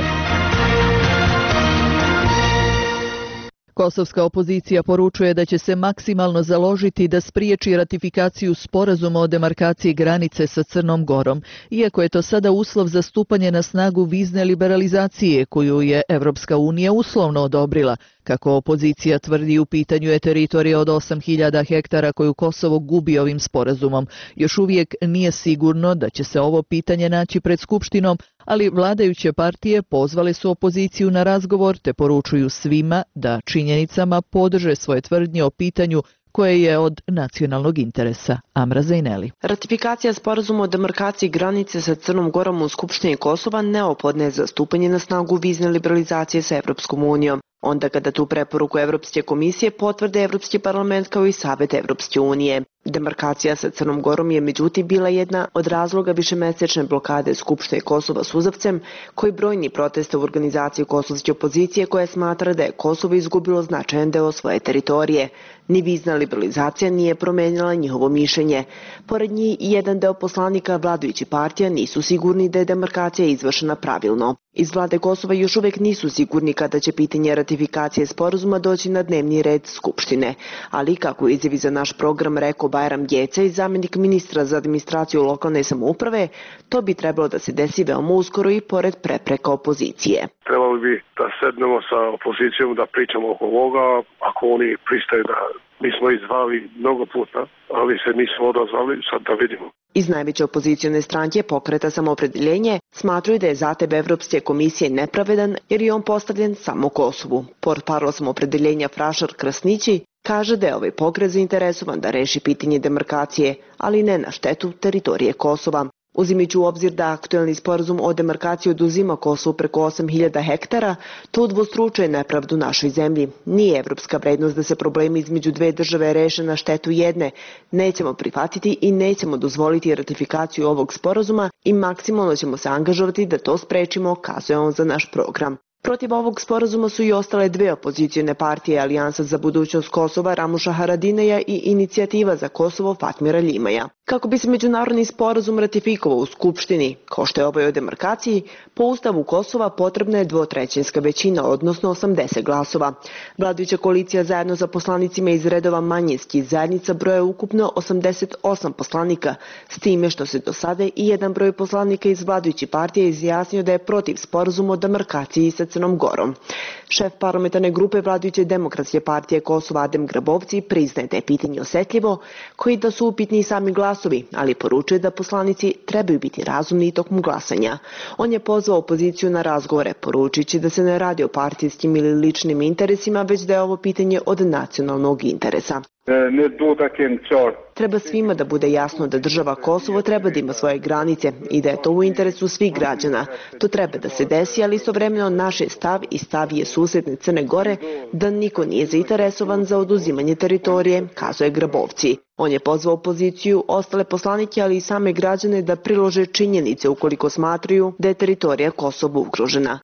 Kosovska opozicija poručuje da će se maksimalno založiti da spriječi ratifikaciju sporazuma o demarkaciji granice sa Crnom Gorom, iako je to sada uslov za stupanje na snagu vizne liberalizacije koju je Evropska unija uslovno odobrila. Kako opozicija tvrdi, u pitanju je teritorija od 8.000 hektara koju Kosovo gubi ovim sporazumom. Još uvijek nije sigurno da će se ovo pitanje naći pred Skupštinom, ali vladajuće partije pozvale su opoziciju na razgovor te poručuju svima da činjenicama podrže svoje tvrdnje o pitanju koje je od nacionalnog interesa. Amra Zejneli. Ratifikacija sporazuma o demarkaciji granice sa Crnom Gorom u Skupštini Kosova neophodna je za stupanje na snagu vizne liberalizacije sa Evropskom unijom. Onda kada tu preporuku Evropske komisije potvrde Evropski parlament kao i Savet Evropske unije. Demarkacija sa Crnom Gorom je međutim bila jedna od razloga višemesečne blokade Skupštine Kosova suzavcem, koji brojni proteste u organizaciji kosovske opozicije koja smatra da je Kosovo izgubilo značajan deo svoje teritorije. Ni vizna liberalizacija nije promenila njihovo mišljenje. Pored njih, jedan deo poslanika vladajućih partija nisu sigurni da je demarkacija izvršena pravilno. Iz vlade Kosova još uvijek nisu sigurni kada će pitanje ratifikacije sporazuma doći na dnevni red Skupštine, ali kako izjavi za naš program rekao Bajram Gjeca i zamjenik ministra za administraciju lokalne samouprave, to bi trebalo da se desi veoma uskoro i pored prepreka opozicije. Trebalo bi da sednemo sa opozicijom da pričamo oko ovoga, ako oni pristaju da mi smo izvali mnogo puta, ali se nismo odazvali, sad da vidimo. Iz najveće opozicijone stranke Pokreta Samoopredeljenje smatruju da je zahtjev Evropske komisije nepravedan jer je on postavljen samo Kosovu. Portparol Samoopredeljenja Frašar Krasnići kaže da je ovaj pokret zainteresovan da reši pitanje demarkacije, ali ne na štetu teritorije Kosova. Uzimajući u obzir da aktuelni sporazum o demarkaciji oduzima Kosovu preko 8.000 hektara, to udvostručuje nepravdu našoj zemlji. Nije evropska vrednost da se problemi između dve države reše na štetu jedne. Nećemo prihvatiti i nećemo dozvoliti ratifikaciju ovog sporazuma i maksimalno ćemo se angažovati da to sprečimo, kazuje on za naš program. Protiv ovog sporazuma su i ostale dve opozicijone partije, Alijansa za budućnost Kosova Ramuša Haradineja i Inicijativa za Kosovo Fatmira Ljimaja. Kako bi se međunarodni sporazum ratifikovao u Skupštini, kao što je ovaj o demarkaciji, po Ustavu Kosova potrebna je dvotrećinska većina, odnosno 80 glasova. Vladajuća koalicija zajedno sa poslanicima iz redova manjinskih zajednica broje ukupno 88 poslanika, s time što se do sada i jedan broj poslanika iz vladajućih partija izjasnio da je protiv sporazuma o demarkaciji sa Crnom Gorom. Šef parlamentarne grupe vladajuće Demokratske partije Kosova Adem Grabovci priznaje da je pitanje osjetljivo, koji da su upitni sami glasovi, ali poručuje da poslanici trebaju biti razumni tokom glasanja. On je pozvao opoziciju na razgovore, poručujući da se ne radi o partijskim ili ličnim interesima, već da je ovo pitanje od nacionalnog interesa. Treba svima da bude jasno da država Kosovo treba da ima svoje granice i da je to u interesu svih građana. To treba da se desi, ali istovremeno naš je stav i stav je susjedne Crne Gore da niko nije zainteresovan za oduzimanje teritorije, kazuje Grabovci. On je pozvao opoziciju, ostale poslanike, ali i same građane da prilože činjenice ukoliko smatraju da je teritorija Kosovo ugrožena.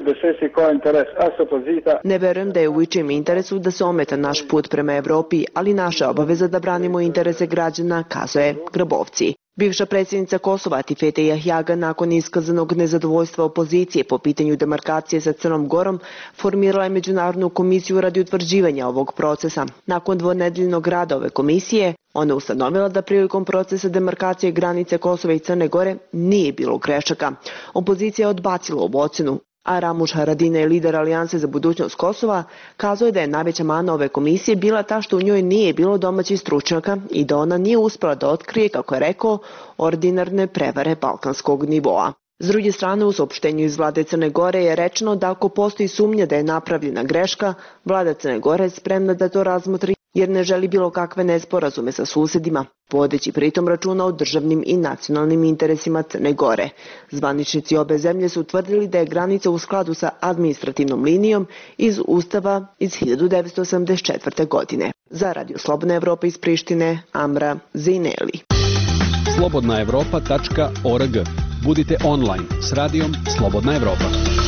Ne verujem da je u ičijem interesu da se ometa naš put prema Evropi, ali naša obaveza da branimo interese građana, kazuje Grabovci. Bivša predsjednica Kosova Tifete Jahjaga nakon iskazanog nezadovoljstva opozicije po pitanju demarkacije sa Crnom Gorom formirala je međunarodnu komisiju radi utvrđivanja ovog procesa. Nakon dvonedeljnog rada ove komisije, ona ustanovila da prilikom procesa demarkacije granice Kosova i Crne Gore nije bilo grešaka. Opozicija je odbacila ovu ocjenu, a Ramuš Haradinaj, lider Alijanse za budućnost Kosova, kazao je da je najveća mana ove komisije bila ta što u njoj nije bilo domaćih stručnjaka i da ona nije uspjela da otkrije, kako je rekao, ordinarne prevare balkanskog nivoa. S druge strane, u saopštenju iz vlade Crne Gore je rečeno da ako postoji sumnja da je napravljena greška, vlada Crne Gore je spremna da to razmotri jer ne želi bilo kakve nesporazume sa susjedima, vodeći pritom računa o državnim i nacionalnim interesima Crne Gore. Zvaničnici obe zemlje su tvrdili da je granica u skladu sa administrativnom linijom iz Ustava iz 1984. godine. Za Radio Slobodna Evropa iz Prištine, Amra Zineli. slobodnaevropa.org. Budite online s radijom Slobodna Evropa.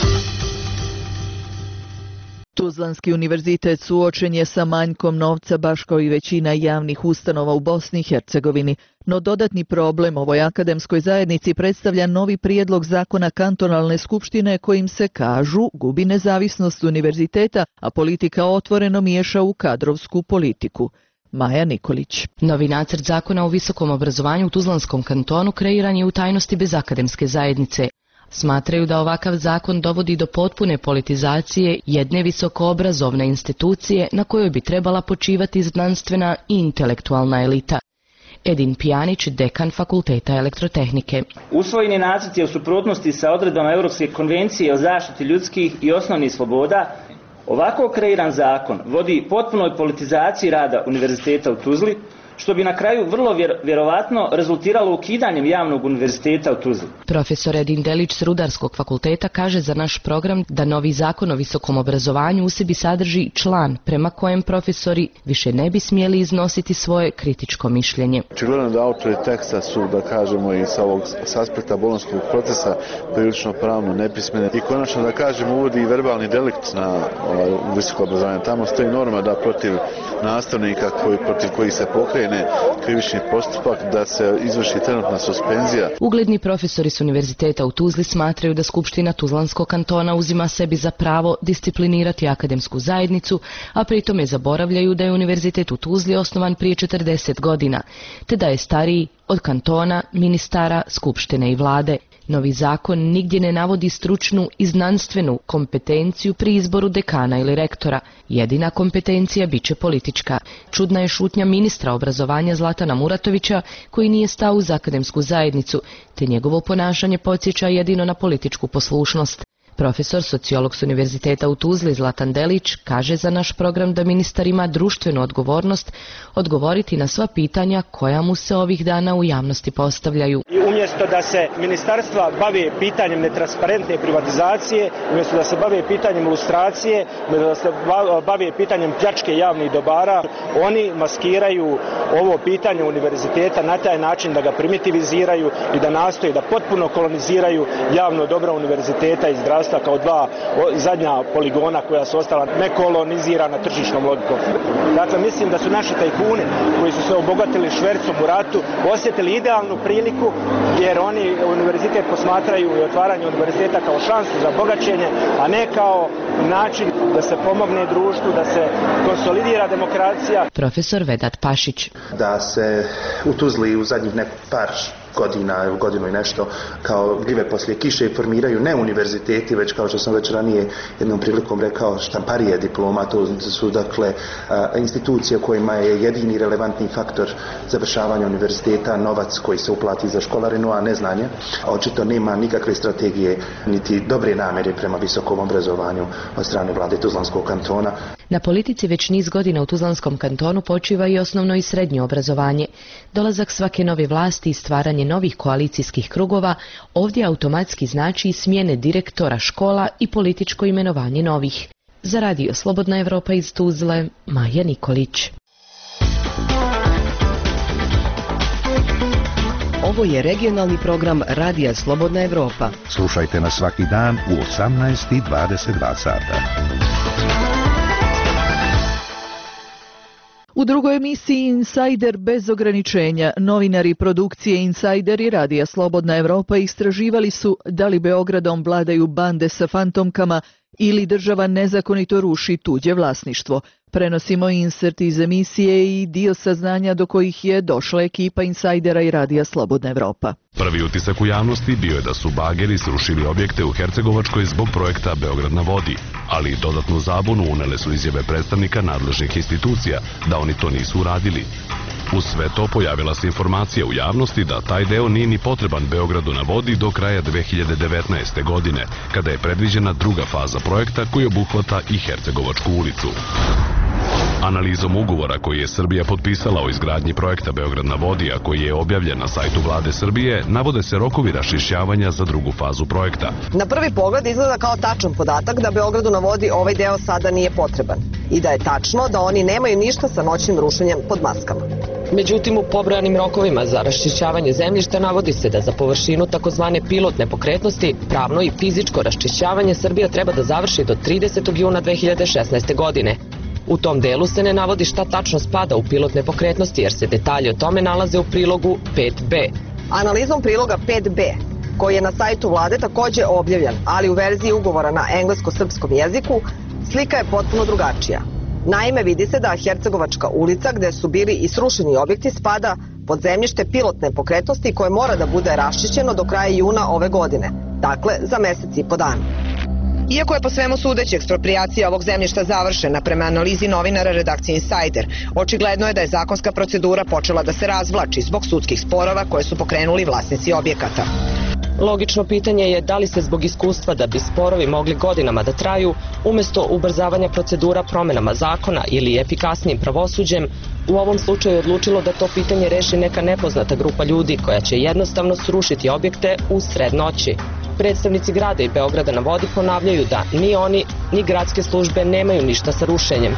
Tuzlanski univerzitet suočen je sa manjkom novca baš kao i većina javnih ustanova u Bosni i Hercegovini, no dodatni problem ovoj akademskoj zajednici predstavlja novi prijedlog zakona kantonalne skupštine kojim se, kažu, gubi nezavisnost univerziteta, a politika otvoreno miješa u kadrovsku politiku. Maja Nikolić. Novi nacrt zakona o visokom obrazovanju u Tuzlanskom kantonu kreiran je u tajnosti bez akademske zajednice. Smatraju da ovakav zakon dovodi do potpune politizacije jedne visokoobrazovne institucije na kojoj bi trebala počivati znanstvena i intelektualna elita. Edin Pjanić, dekan Fakulteta elektrotehnike. Usvojeni nacrt je u suprotnosti sa odredbama Europske konvencije o zaštiti ljudskih i osnovnih sloboda. Ovako kreiran zakon vodi potpunoj politizaciji rada univerziteta u Tuzli, što bi na kraju vrlo vjerovatno rezultiralo ukidanjem javnog univerziteta u Tuzli. Profesor Edin Delić s Rudarskog fakulteta kaže za naš program da novi zakon o visokom obrazovanju u sebi sadrži član prema kojem profesori više ne bi smjeli iznositi svoje kritičko mišljenje. Očigledno da autori teksta su, da kažemo, i sa aspekta bolonjskog procesa prilično pravno nepismeni i konačno, da kažemo, uvodi i verbalni delikt na visoko obrazovanje. Tamo stoji norma da protiv nastavnika protiv kojih se pokrene krivični postupak, da se izvrši trenutna suspenzija. Ugledni profesori s univerziteta u Tuzli smatraju da Skupština Tuzlanskog kantona uzima sebi za pravo disciplinirati akademsku zajednicu, a pritome zaboravljaju da je univerzitet u Tuzli osnovan prije 40 godina, te da je stariji od kantona, ministara, skupštine i vlade. Novi zakon nigdje ne navodi stručnu i znanstvenu kompetenciju pri izboru dekana ili rektora. Jedina kompetencija bit će politička. Čudna je šutnja ministra obrazovanja Zlatana Muratovića, koji nije stao uz akademsku zajednicu, te njegovo ponašanje podsjeća jedino na političku poslušnost. Profesor, sociolog s univerziteta u Tuzli Zlatan Delić kaže za naš program da ministar ima društvenu odgovornost odgovoriti na sva pitanja koja mu se ovih dana u javnosti postavljaju. I umjesto da se ministarstva bave pitanjem netransparentne privatizacije, umjesto da se bave pitanjem lustracije, umjesto da se bave pitanjem pljačke javnih dobara, oni maskiraju ovo pitanje univerziteta na taj način da ga primitiviziraju i da nastoje da potpuno koloniziraju javno dobro univerziteta i zdravstva kao dva zadnja poligona koja su ostala nekolonizirana tržišnom logikom. Dakle, mislim da su naši tajkuni koji su se obogatili švercom u ratu osjetili idealnu priliku, jer oni univerzitet posmatraju i otvaranje univerziteta kao šansu za bogaćenje, a ne kao način da se pomogne društvu, da se konsolidira demokracija. Profesor Vedat Pašić. Da se u Tuzli u zadnjih par godina, godinu i nešto, kao gljive poslije kiše formiraju ne univerziteti, već kao što sam već ranije jednom prilikom rekao, štamparije diploma. To su dakle institucije kojima je jedini relevantni faktor završavanja univerziteta novac koji se uplati za školarinu, a ne znanje. Očito nema nikakve strategije niti dobre namjere prema visokom obrazovanju od strane vlade Tuzlanskog kantona. Na politici već niz godina u Tuzlanskom kantonu počiva i osnovno i srednje obrazovanje. Dolazak svake nove vlasti i stvaranje novih koalicijskih krugova ovdje automatski znači i smjene direktora škola i političko imenovanje novih. Za Radio Slobodna Evropa iz Tuzle, Maja Nikolić. Ovo je regionalni program Radija Slobodna Evropa. Slušajte nas svaki dan u 18:22 sata. U drugoj emisiji Insider bez ograničenja, novinari produkcije Insider i Radija Slobodna Evropa istraživali su da li Beogradom vladaju bande sa fantomkama ili država nezakonito ruši tuđe vlasništvo. Prenosimo insert iz emisije i dio saznanja do kojih je došla ekipa Insajdera i Radija Slobodna Evropa. Prvi utisak u javnosti bio je da su bageri srušili objekte u Hercegovačkoj zbog projekta Beograd na vodi, ali dodatnu zabunu unele su izjave predstavnika nadležnih institucija da oni to nisu uradili. Uz sve to pojavila se informacija u javnosti da taj deo nije ni potreban Beogradu na vodi do kraja 2019. godine, kada je predviđena druga faza projekta koji obuhvata i Hercegovačku ulicu. Analizom ugovora koji je Srbija potpisala o izgradnji projekta Beograd na vodi, a koji je objavljen na sajtu Vlade Srbije, navode se rokovi raščišćavanja za drugu fazu projekta. Na prvi pogled izgleda kao tačan podatak da Beogradu na vodi ovaj deo sada nije potreban i da je tačno da oni nemaju ništa sa noćnim rušenjem pod maskama. Međutim, u pobrojanim rokovima za raščišćavanje zemljišta navodi se da za površinu takozvane pilotne pokretnosti pravno i fizičko raščišćavanje Srbija treba da završi do 30. juna 2016. godine. U tom delu se ne navodi šta tačno spada u pilotne pokretnosti, jer se detalji o tome nalaze u prilogu 5b. Analizom priloga 5b, koji je na sajtu vlade takođe objavljen, ali u verziji ugovora na englesko-srpskom jeziku, slika je potpuno drugačija. Naime, vidi se da Hercegovačka ulica, gde su bili i srušeni objekti, spada pod zemljište pilotne pokretnosti koje mora da bude raščišćeno do kraja juna ove godine, dakle za mesec i po dana. Iako je po svemu sudeći eksproprijacija ovog zemljišta završena prema analizi novinara redakcije Insider, očigledno je da je zakonska procedura počela da se razvlači zbog sudskih sporova koje su pokrenuli vlasnici objekata. Logično pitanje je da li se zbog iskustva da bi sporovi mogli godinama da traju, umesto ubrzavanja procedura promenama zakona ili efikasnijim pravosuđem, u ovom slučaju odlučilo da to pitanje reši neka nepoznata grupa ljudi koja će jednostavno srušiti objekte u sred noći. Predstavnici grada i Beograda na vodi ponavljaju da ni oni, ni gradske službe nemaju ništa sa rušenjem.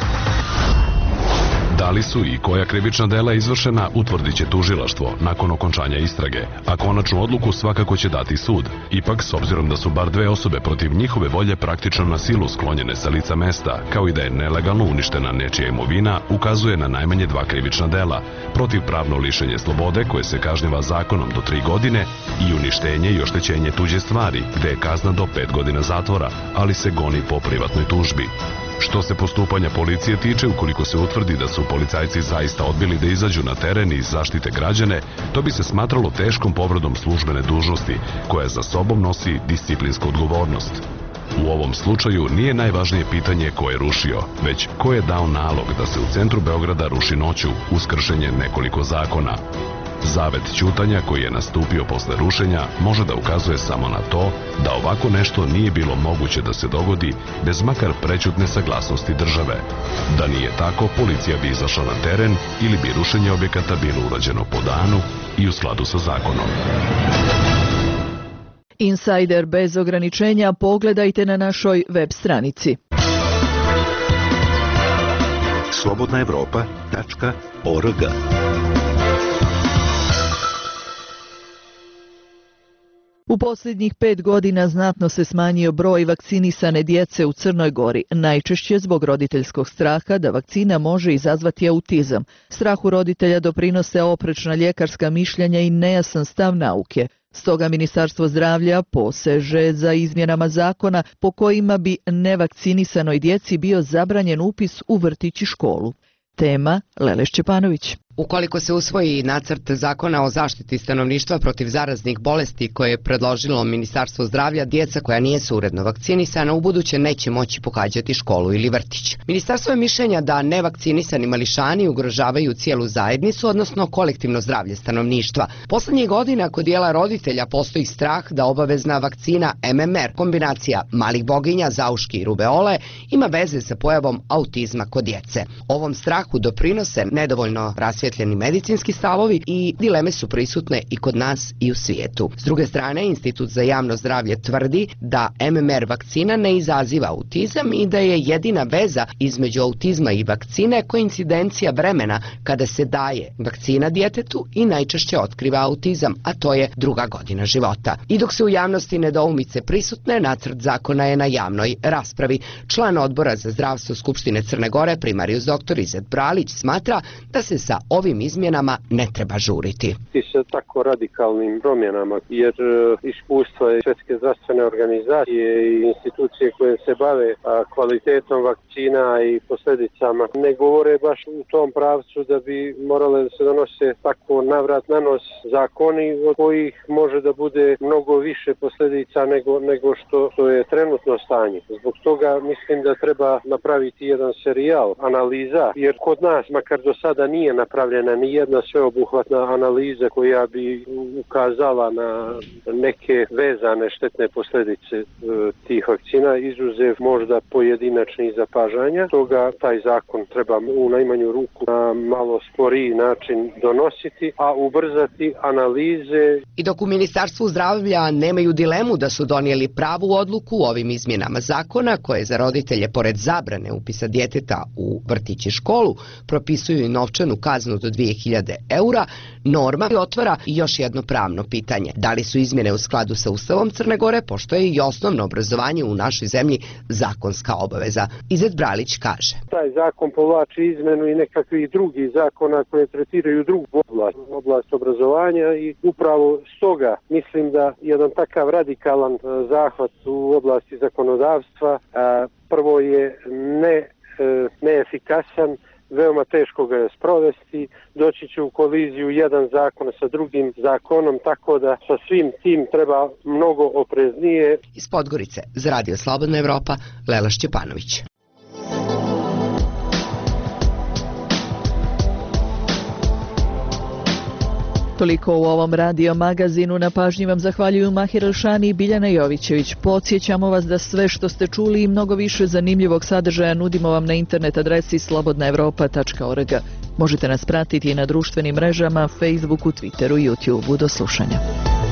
Da li su i koja krivična dela izvršena, utvrdit će tužilaštvo nakon okončanja istrage, a konačnu odluku svakako će dati sud. Ipak, s obzirom da su bar dve osobe protiv njihove volje praktično na silu sklonjene sa lica mesta, kao i da je nelegalno uništena nečija imovina, ukazuje na najmanje dva krivična dela: protivpravno lišenje slobode, koje se kažnjava zakonom do 3 godine, i uništenje i oštećenje tuđe stvari, gde je kazna do 5 godina zatvora, ali se goni po privatnoj tužbi. Što se postupanja policije tiče, ukoliko se utvrdi da su policajci zaista odbili da izađu na teren i zaštite građane, to bi se smatralo teškom povredom službene dužnosti, koja za sobom nosi disciplinsku odgovornost. U ovom slučaju nije najvažnije pitanje ko je rušio, već ko je dao nalog da se u centru Beograda ruši noću uz kršenje nekoliko zakona. Zavet ćutanja koji je nastupio posle rušenja može da ukazuje samo na to da ovako nešto nije bilo moguće da se dogodi bez makar prećutne saglasnosti države. Da nije tako, policija bi izašla na teren ili bi rušenje objekata bilo urađeno po danu i u skladu sa zakonom. Insider bez ograničenja pogledajte na našoj web stranici. slobodnaevropa.org. U posljednjih 5 godina znatno se smanjio broj vakcinisane djece u Crnoj Gori, najčešće zbog roditeljskog straha da vakcina može izazvati autizam. Strahu roditelja doprinose oprečna ljekarska mišljenja i nejasan stav nauke. Stoga Ministarstvo zdravlja poseže za izmjenama zakona po kojima bi nevakcinisanoj djeci bio zabranjen upis u vrtić i školu. Tema Lele Šćepanović. Ukoliko se usvoji nacrt zakona o zaštiti stanovništva protiv zaraznih bolesti koje je predložilo Ministarstvo zdravlja, djeca koja nisu uredno vakcinisana ubuduće neće moći pohađati školu ili vrtić. Ministarstvo je mišljenja da nevakcinisani mališani ugrožavaju cijelu zajednicu, odnosno kolektivno zdravlje stanovništva. Poslednjih godina kod dijela roditelja postoji strah da obavezna vakcina MMR, kombinacija malih boginja, zauški i rubeole, ima veze sa pojavom autizma kod djece. Ovom strahu doprinose nedovoljno rasvjetljeni medicinski stavovi i dileme su prisutne i kod nas i u svijetu. S druge strane, Institut za javno zdravlje tvrdi da MMR vakcina ne izaziva autizam i da je jedina veza između autizma i vakcine koincidencija vremena kada se daje vakcina djetetu i najčešće otkriva autizam, a to je 2. godina života. I dok se u javnosti nedoumice prisutne, nacrt zakona je na javnoj raspravi. Član odbora za zdravstvo Skupštine Crne Gore, primarius dr. Izet Bralić, smatra da se sa ovim izmjenama ne treba žuriti. I sa tako radikalnim promjenama, jer iskustva Svjetske zdravstvene organizacije i institucije koje se bave kvalitetom vakcina i posljedicama ne govore baš u tom pravcu da bi morale da se donose tako navrat na nos zakoni od kojih može da bude mnogo više posljedica nego što je trenutno stanje. Zbog toga mislim da treba napraviti jedan serijal analiza, jer kod nas, makar do sada nije napravljena ni jedna sveobuhvatna analiza koja bi ukazala na neke vezane štetne posljedice tih vakcina, izuzev možda pojedinačnih zapažanja. Toga taj zakon treba u najmanju ruku na malo sporiji način donositi, a ubrzati analize. I dok u Ministarstvu zdravlja nemaju dilemu da su donijeli pravu odluku u ovim izmjenama zakona, koje za roditelje pored zabrane upisa djeteta u vrtić i školu propisuju i novčanu kaznu do 2000 eura, norma otvara još jedno pravno pitanje. Da li su izmjene u skladu sa Ustavom Crne Gore, pošto je i osnovno obrazovanje u našoj zemlji zakonska obaveza? Izet Bralić kaže. Taj zakon povlači izmenu i nekakvih drugih zakona koje tretiraju drugu oblast obrazovanja i upravo stoga mislim da jedan takav radikalan zahvat u oblasti zakonodavstva prvo je neefikasan, veoma teško ga je sprovesti, doći će u koliziju jedan zakon sa drugim zakonom, tako da sa svim tim treba mnogo opreznije. Iz Podgorice, za Radio Slobodna Evropa, Lela Šćepanović. Toliko u ovom radio magazinu. Na pažnji vam zahvaljuju Mahir Elšani i Biljana Jovićević. Podsjećamo vas da sve što ste čuli i mnogo više zanimljivog sadržaja nudimo vam na internet adresi slobodnaevropa.org. Možete nas pratiti i na društvenim mrežama, Facebooku, Twitteru i YouTubeu. Do slušanja.